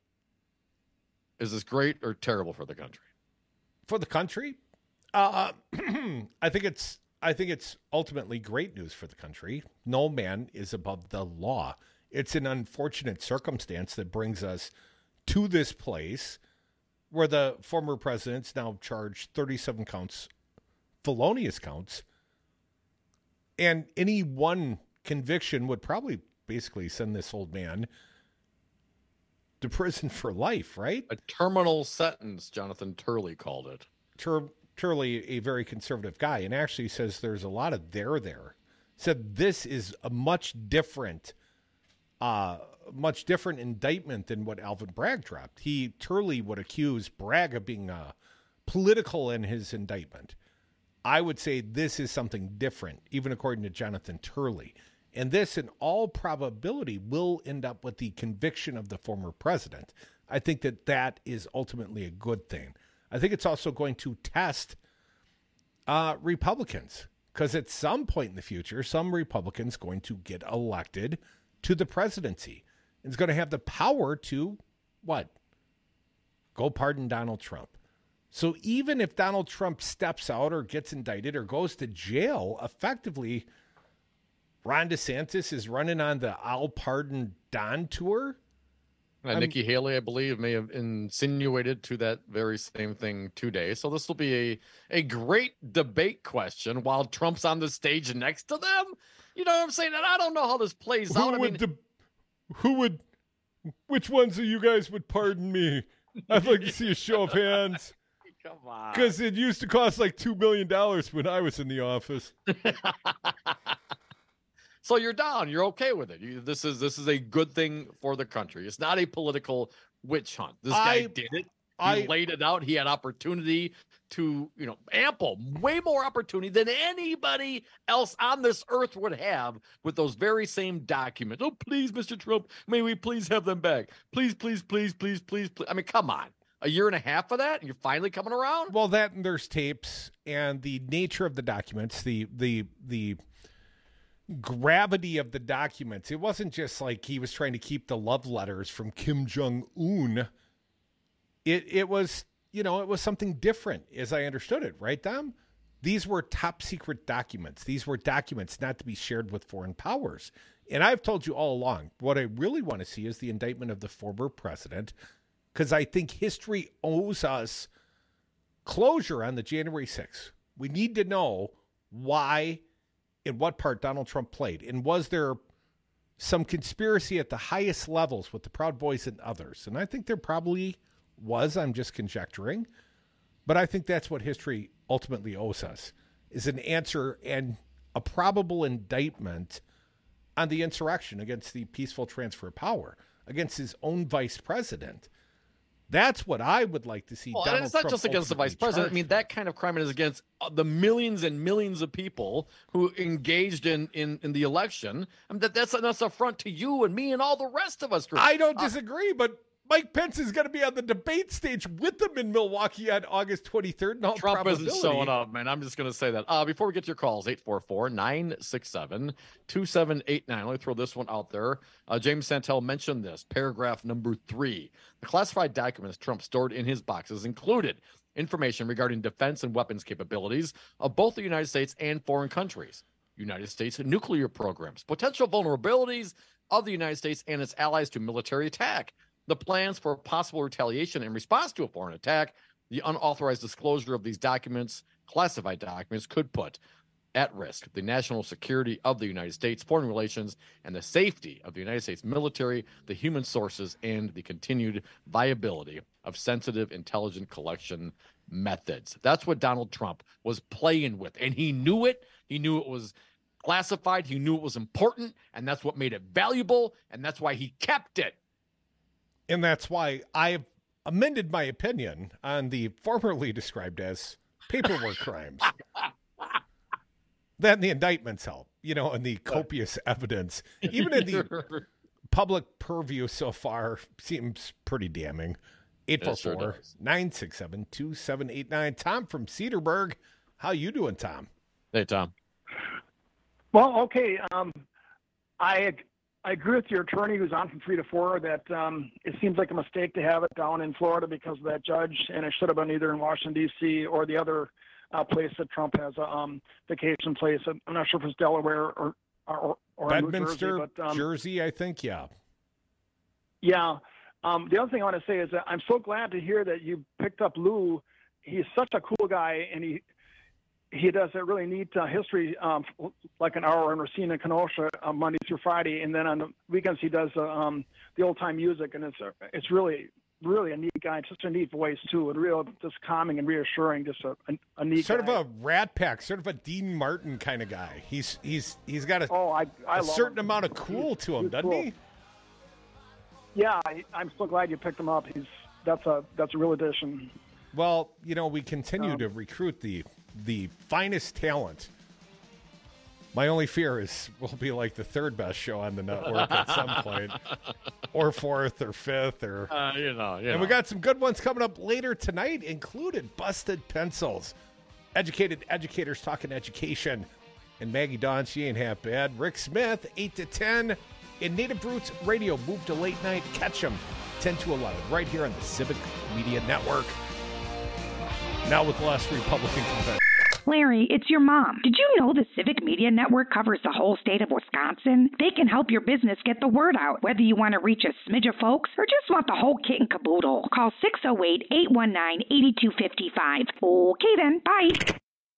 Is this great or terrible for the country? For the country? Uh, I think it's I think it's ultimately great news for the country. No man is above the law. It's an unfortunate circumstance that brings us to this place where the former president's now charged thirty-seven counts, felonious counts, and any one conviction would probably basically send this old man to prison for life, right? A terminal sentence, Jonathan Turley called it. Tur- Turley, a very conservative guy, and actually says there's a lot of there there. Said this is a much different Uh, much different indictment than what Alvin Bragg dropped. He, Turley, would accuse Bragg of being uh, political in his indictment. I would say this is something different, even according to Jonathan Turley. And this, in all probability, will end up with the conviction of the former president. I think that that is ultimately a good thing. I think it's also going to test uh, Republicans, because at some point in the future, some Republicans going to get elected to the presidency. It's going to have the power to, what? Go pardon Donald Trump. So even if Donald Trump steps out or gets indicted or goes to jail, effectively, Ron DeSantis is running on the I'll pardon Don tour. Uh, Nikki Haley, I believe, may have insinuated to that very same thing today. So this will be a, a great debate question while Trump's on the stage next to them. You know what I'm saying? And I don't know how this plays who out. I would mean, de- who would, which ones of you guys would pardon me? I'd like to see a show of hands. Come on. Because it used to cost like two million dollars when I was in the office. So you're down. You're okay with it. You, this is this is a good thing for the country. It's not a political witch hunt. This guy I, did it. He I, laid it out. He had opportunity to, you know, ample, way more opportunity than anybody else on this earth would have with those very same documents. Oh, please, Mister Trump, may we please have them back? Please, please, please, please, please, please. I mean, come on. A year and a half of that, and you're finally coming around? Well, that and there's tapes and the nature of the documents, the the the gravity of the documents. It wasn't just like he was trying to keep the love letters from Kim Jong-un. It it was, you know, it was something different as I understood it, right, Dom? These were top secret documents. These were documents not to be shared with foreign powers. And I've told you all along, what I really want to see is the indictment of the former president, because I think history owes us closure on the January sixth. We need to know why and what part Donald Trump played. And was there some conspiracy at the highest levels with the Proud Boys and others? And I think there probably was. I'm just conjecturing. But I think that's what history ultimately owes us, is an answer and a probable indictment on the insurrection against the peaceful transfer of power, against his own vice president. That's what I would like to see. Well, Donald and it's not Trump just against the vice president. I mean, that kind of crime is against the millions and millions of people who engaged in in, in the election. I mean, that that's that's a affront to you and me and all the rest of us. Chris. I don't disagree, uh, but Mike Pence is going to be on the debate stage with them in Milwaukee on August twenty-third. In all Trump probability. isn't showing up, man. I'm just going to say that. Uh, before we get to your calls, eight four four, nine six seven, two seven eight nine. Let me throw this one out there. Uh, James Santel mentioned this. Paragraph number three. The classified documents Trump stored in his boxes included information regarding defense and weapons capabilities of both the United States and foreign countries, United States nuclear programs, potential vulnerabilities of the United States and its allies to military attack, the plans for possible retaliation in response to a foreign attack. The unauthorized disclosure of these documents, classified documents, could put at risk the national security of the United States, foreign relations, and the safety of the United States military, the human sources, and the continued viability of sensitive intelligence collection methods. That's what Donald Trump was playing with, and he knew it. He knew it was classified. He knew it was important, and that's what made it valuable, and that's why he kept it. And that's why I've amended my opinion on the formerly described as paperwork crimes. Then the indictments help, you know, and the copious evidence, even in the public purview so far, seems pretty damning. eight four four, nine six seven, two seven eight nine. Tom from Cedarburg. How you doing, Tom? Hey, Tom. Well, okay. Um, I I agree with your attorney who's on from three to four that um, it seems like a mistake to have it down in Florida because of that judge, and it should have been either in Washington, D C or the other uh, place that Trump has a um, vacation place. I'm not sure if it's Delaware or or, or Bedminster, New Jersey, but, um, Jersey, I think, yeah. Yeah. Um, the other thing I want to say is that I'm so glad to hear that you picked up Lou. He's such a cool guy, and he he does a really neat uh, history, um, like an hour in Racine and Kenosha uh, Monday through Friday, and then on the weekends he does uh, um, the old time music, and it's a, it's really really a neat guy. It's just a neat voice too, and real just calming and reassuring. Just a, a, a neat sort guy. of a Rat Pack, sort of a Dean Martin kind of guy. He's he's he's got a, oh, I, I a certain him. amount of cool to him, He's doesn't cool. he? Yeah, I, I'm so glad you picked him up. He's that's a that's a real addition. Well, you know, we continue Um, to recruit the the finest talent. My only fear is we'll be like the third best show on the network at some point, or fourth, or fifth, or Uh, you know, you and know. we got some good ones coming up later tonight, included Busted Pencils, educated educators talking education, and Maggie Dawn, she ain't half bad. Rick Smith, eight to ten, in Native Roots Radio. Move to late night, catch them ten to eleven, right here on the Civic Media Network. Now with the last Republican convention. Larry, it's your mom. Did you know the Civic Media Network covers the whole state of Wisconsin? They can help your business get the word out, whether you want to reach a smidge of folks or just want the whole kit and caboodle. Call six oh eight, eight one nine, eight two five five. Okay then, bye.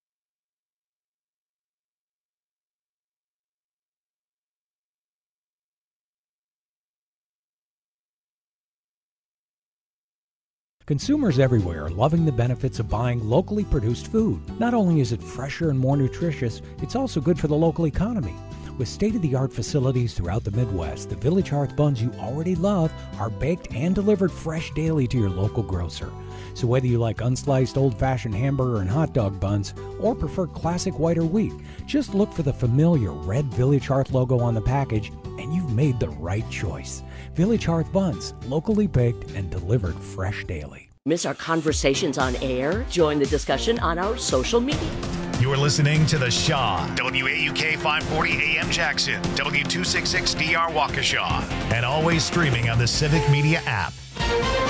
Consumers everywhere are loving the benefits of buying locally produced food. Not only is it fresher and more nutritious, it's also good for the local economy. With state-of-the-art facilities throughout the Midwest, the Village Hearth buns you already love are baked and delivered fresh daily to your local grocer. So whether you like unsliced old-fashioned hamburger and hot dog buns or prefer classic white or wheat, just look for the familiar red Village Hearth logo on the package and you've made the right choice. Village Hearth buns, locally baked and delivered fresh daily. Miss our conversations on air? Join the discussion on our social media. You're listening to The Shaw, W A U K five forty A M Jackson, W two sixty-six D R Waukesha, and always streaming on the Civic Media app.